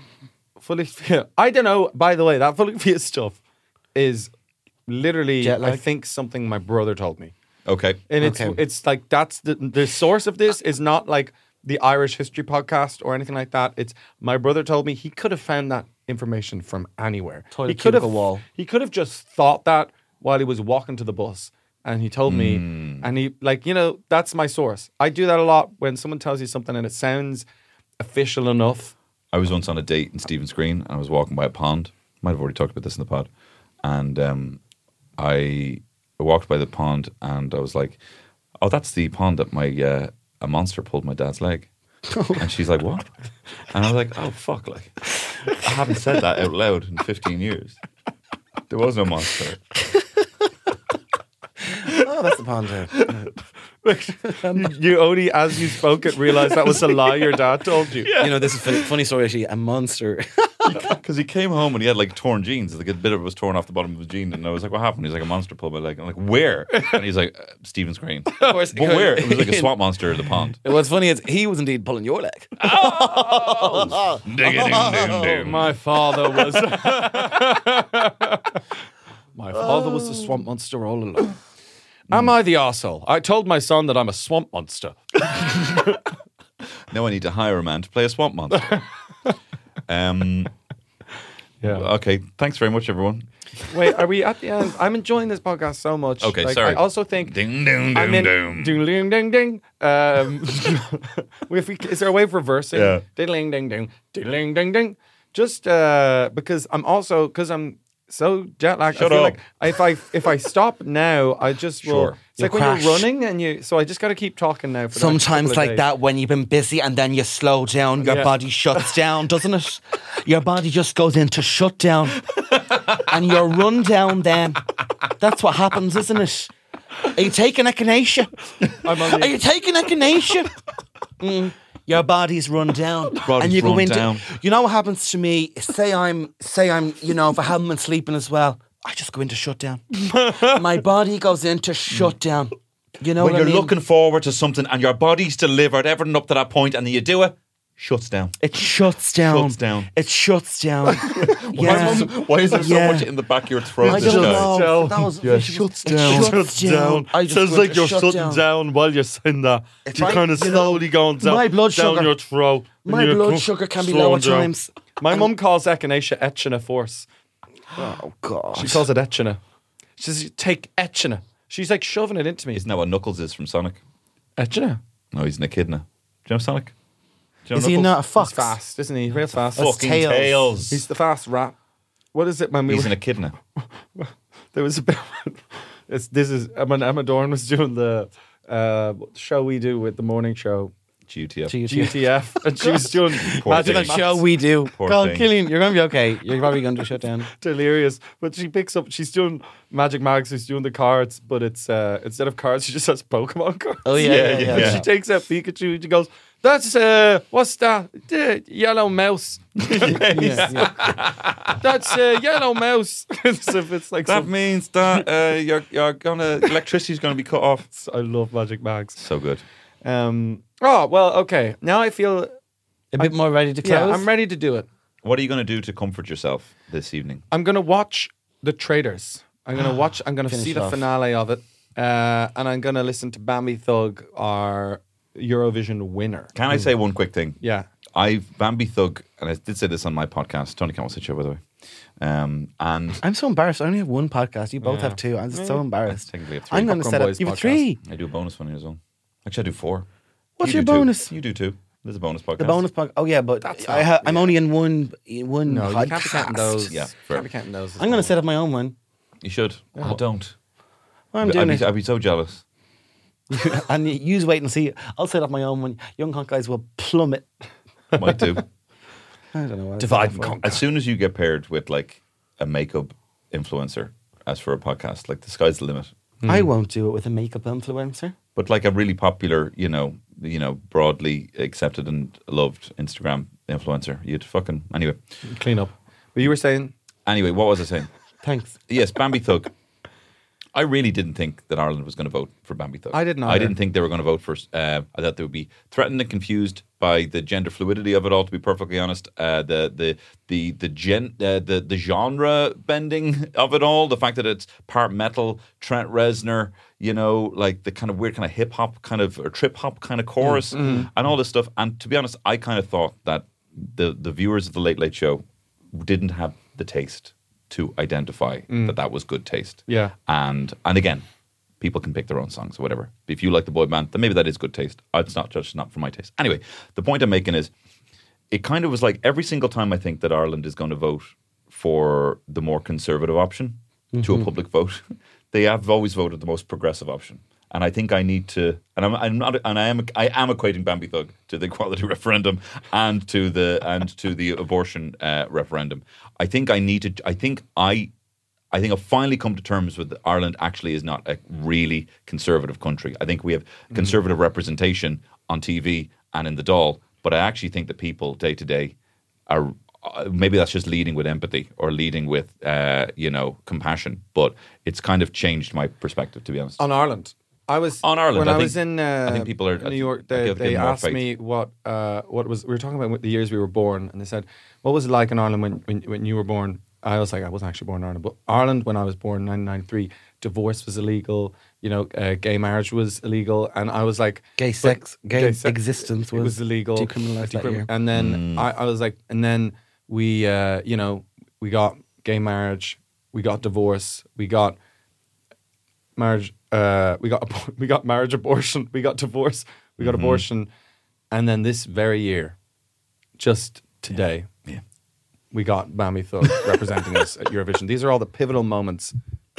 Fully fear. I don't know. By the way, that fully fear stuff is literally, Jet lag? I think, something my brother told me. Okay. And it's Okay. it's like that's the the source of this is not like the Irish History Podcast or anything like that. It's my brother told me he could have found that information from anywhere. Toilet he could have cubicle wall. He could have just thought that while he was walking to the bus, and he told me, and he like you know that's my source. I do that a lot when someone tells you something and it sounds official enough. I was once on a date in Stephen's Green and I was walking by a pond. Might have already talked about this in the pod. And um, I walked by the pond and I was like, oh, that's the pond that my uh, a monster pulled my dad's leg. And she's like, what? And I was like, oh, fuck. Like, I haven't said that out loud in fifteen years. There was no monster. Oh, that's the pond. you, you only, as you spoke it, realized that was a lie your dad told you. You know, this is funny, funny story actually. A monster. Because he came home and he had like torn jeans. Like a bit of it was torn off the bottom of his jean. And I was like, what happened? He's like, a monster pulled my leg. I'm like, where? And he's like, uh, Stephen's Green. Of course. But where? It was like a swamp monster in the pond. What's funny is he was indeed pulling your leg. Oh, my father was. My father was a swamp monster all along. Am I the arsehole? I told my son that I'm a swamp monster. Now I need to hire a man to play a swamp monster. um, Yeah. Okay. Thanks very much, everyone. Wait, are we at the end? I'm enjoying this podcast so much. Okay, Like, sorry. I also think. Ding, ding, I'm ding, in, ding. ding, ding, ding, ding. Um, if we, is there a way of reversing? Yeah. Ding, ding, ding, ding, ding, ding, ding. Just uh, because I'm also because I'm so jet lagged. Shut I feel up. like if I if I stop now, I just will. Sure. It's like You'll when crash. you're running and you. So I just got to keep talking now. For the next Sometimes couple of like days. that when you've been busy and then you slow down, your Yeah. body shuts down, doesn't it? Your body just goes into shutdown and you're run down then. That's what happens, isn't it? Are you taking echinacea? I'm on the- Are you taking echinacea? mm, your body's run down, Body's and you go run into. down. You know what happens to me? Say I'm, say I'm, you know, if I haven't been sleeping as well, I just go into shutdown. My body goes into shutdown. You know when what you're I mean? looking forward to something and your body's delivered everything up to that point, and then you do it, shuts down. It shuts down. Shuts down. It shuts down. Why, is, why is there so Yeah. much in the back of your throat? I this don't guy? know. That was Yeah, visual. shuts It down. Shuts down. I just Sounds went like to you're shut shutting down. down. while you're saying that. If You're I- kind of you know, slowly going down, my blood down sugar- your throat. and My you're blood co- sugar can be slowing low at down. times. My mum calls echinacea etchina force. Oh God. She calls it etchina. She says, take etchina. She's like shoving it into me. Isn't that what Knuckles is from Sonic? Etchina. No, he's an echidna. Do you know Sonic? Do you know Is he Knuckles? not a fox? He's fast, isn't he? Real fast. That's Fucking Tails. Tails. He's the fast rat. What is it, man? We He's were- an echidna. There was a bit. It's, this is when Emma Dorn was doing the uh, show we do with the morning show, G U T F. G U T G T F, and she was doing Poor Magic thing. The show we do. Poor God, thing. Killian, you're going to be okay. You're probably going to shut down. delirious. But she picks up. She's doing Magic Mags. She's doing the cards, but it's uh, instead of cards, she just has Pokemon cards. Oh, yeah, yeah, yeah. And yeah. she takes out Pikachu. And she goes, "That's uh, what's that? The yellow mouse. Yeah, yeah. That's uh, yellow mouse." So if it's like That some- means that uh, you're you're gonna electricity's gonna be cut off. I love Magic Mags. So good. Um. Oh well. Okay. Now I feel. A bit more ready to close. Yeah, I'm ready to do it. What are you gonna do to comfort yourself this evening? I'm gonna watch The Traders. I'm gonna watch. I'm gonna Finish see it the off. finale of it, uh, and I'm gonna listen to Bambi Thug, our Eurovision winner. Can I say one quick thing? Yeah. I've Bambi Thug, and I did say this on my podcast, Tony Campbell's show, by the way. Um, and I'm so embarrassed. I only have one podcast. You both Yeah. have two. I'm just so embarrassed. technically have three. I'm going to Popcorn set up. Boys You have podcast. three. I do a bonus one here as well. Actually, I do four. What's You your do two. bonus? You do two. There's a bonus podcast. The bonus podcast. Oh yeah, but That's I not- ha- I'm yeah. only in one in one No, you podcast. can't be counting those. Yeah, You fair. can't be counting those. as I'm going well. to set up my own one. You should. I don't. I'm I'd doing be, it. I'd be so jealous. And you use wait and see. I'll set up my own one. Young Hot guys will plummet. Might do. I don't know. what I Divide said and before. conquer. As soon as you get paired with like a makeup influencer, as for a podcast, like the sky's the limit. I won't do it with a makeup influencer. But like a really popular, you know, you know, broadly accepted and loved Instagram influencer, you'd fucking anyway. Clean up. But you were saying. Anyway, what was I saying? Thanks. Yes, Bambi Thug. I really didn't think that Ireland was going to vote for Bambi Thug. I didn't I either. didn't think they were going to vote for. Uh, I thought they would be threatened and confused by the gender fluidity of it all. To be perfectly honest, uh, the the the the gen uh, the the genre bending of it all. The fact that it's part metal, Trent Reznor, you know, like the kind of weird kind of hip hop kind of or trip hop kind of chorus and all this stuff. And to be honest, I kind of thought that the the viewers of the Late Late Show didn't have the taste to identify that that was good taste. Yeah. And and again, people can pick their own songs or whatever. If you like the boy band, then maybe that is good taste. It's not just not for my taste. Anyway, the point I'm making is it kind of was like every single time I think that Ireland is going to vote for the more conservative option to a public vote, they have always voted the most progressive option. And I think I need to, and I'm, I'm not, and I am, I am equating Bambi Thug to the equality referendum and to the and to the abortion uh, referendum. I think I need to. I think I, I think I've finally come to terms with that Ireland actually is not a really conservative country. I think we have conservative representation on T V and in the Dáil, but I actually think that people day to day are. Uh, maybe that's just leading with empathy or leading with, uh, you know, compassion. But it's kind of changed my perspective, to be honest. On Ireland. I was On Ireland, when I I, think- was in uh, I think people are- in New York. I They, give- they give more asked faith. me what uh, what was we were talking about the years we were born, and they said, "What was it like in Ireland when, when when you were born?" I was like, "I wasn't actually born in Ireland, but Ireland when I was born, nineteen ninety-three, divorce was illegal. You know, uh, gay marriage was illegal, and I was like, Gay but- sex, gay, sex- existence it was, was illegal, decriminalized that decrim- year. And then Mm. I, I was like, and then we, uh, you know, we got gay marriage, we got divorce, we got marriage, uh, we got abor- we got marriage abortion, we got divorce, we got Mhm. abortion, and then this very year, just today, Yeah. we got Bambi Thug representing us at Eurovision. These are all the pivotal moments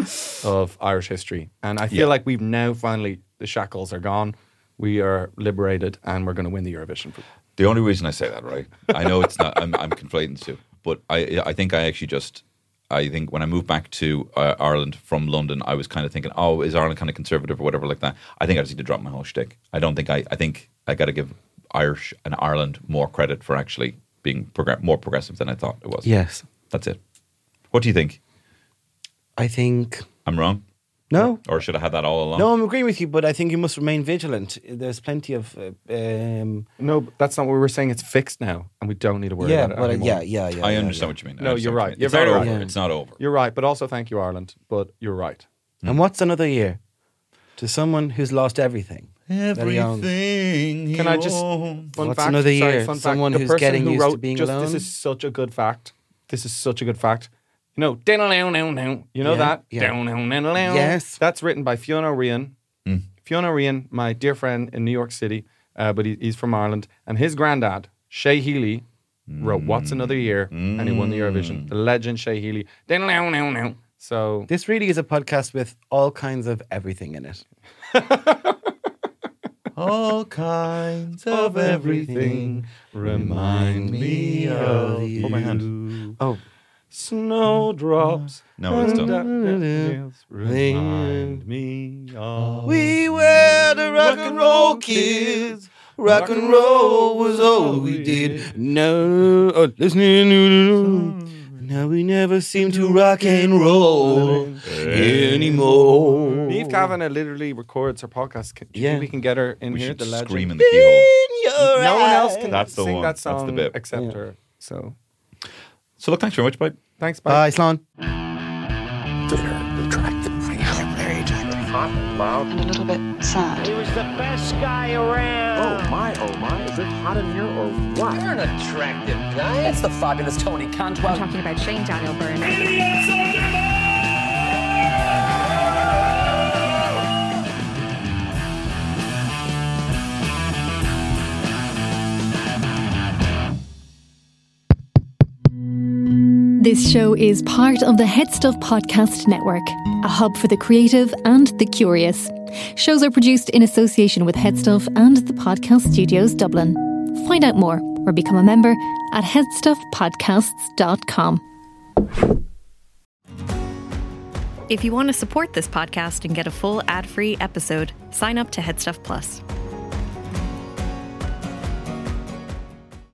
of Irish history, and I feel Yeah. like we've now finally the shackles are gone. We are liberated, and we're going to win the Eurovision. The only reason I say that, right? I know it's not. I'm, I'm conflating the two, but I, I think I actually just. I think when I moved back to uh, Ireland from London, I was kind of thinking, "Oh, is Ireland kind of conservative or whatever like that?" I think I just need to drop my whole shtick. I don't think I. I think I got to give Irish and Ireland more credit for actually being progr- more progressive than I thought it was. Yes. That's it. What do you think? I think... I'm wrong? No. Or should I have that all along? No, I'm agreeing with you, but I think you must remain vigilant. There's plenty of... Uh, um, No, but that's not what we were saying. It's fixed now, and we don't need to worry yeah, about it but, uh, anymore. yeah, yeah, yeah. I yeah, understand yeah. what you mean. I No, understand you're what you right. mean. You're it's very not right. over. Yeah. It's not over. You're right, but also thank you, Ireland. But you're right. And what's another year to someone who's lost everything? that he owns? Everything. Can I just owns. fun What's fact? another Sorry, year? fun fact. Someone The who's person getting who used to wrote being just, alone? This is such a good fact. This is such a good fact. You know, you know Yeah, that? yeah. Yes. That's written by Fiona Ryan. Mm. Fiona Ryan, my dear friend in New York City, uh, but he, he's from Ireland. And his granddad, Shay Healy, wrote What's Another Year, Mm. and he won the Eurovision. The legend Shay Healy. So This really is a podcast with all kinds of everything in it. All kinds of everything remind me of you. Hold my hand. Oh. Snowdrops. No, it's and done. daffodils remind me of We were the rock and roll kids. Rock and roll was all we did. No, oh, listening to now we never seem to rock and roll anymore. Niamh Kavanagh literally records her podcast. Can, do you Yeah. think we can get her in We here? should The legend. scream in the keyhole. No one else can That's the sing one. that That's the song bit. except Yeah. her. So So look, thanks very much, bye. thanks, bye. Bye, Slán. Bitter, retracted, very attractive. Hot and loud. And a little bit sad. He was the best guy around. Oh my, oh my, is it hot in here or what? You're an attractive guy. It's the fabulous Tony Cantwell. I'm talking about Shane Daniel Byrne. Idiots on demand! This show is part of the Head Stuff Podcast Network, a hub for the creative and the curious. Shows are produced in association with Head Stuff and the Podcast Studios Dublin. Find out more or become a member at head stuff podcasts dot com. If you want to support this podcast and get a full ad-free episode, sign up to Headstuff Plus.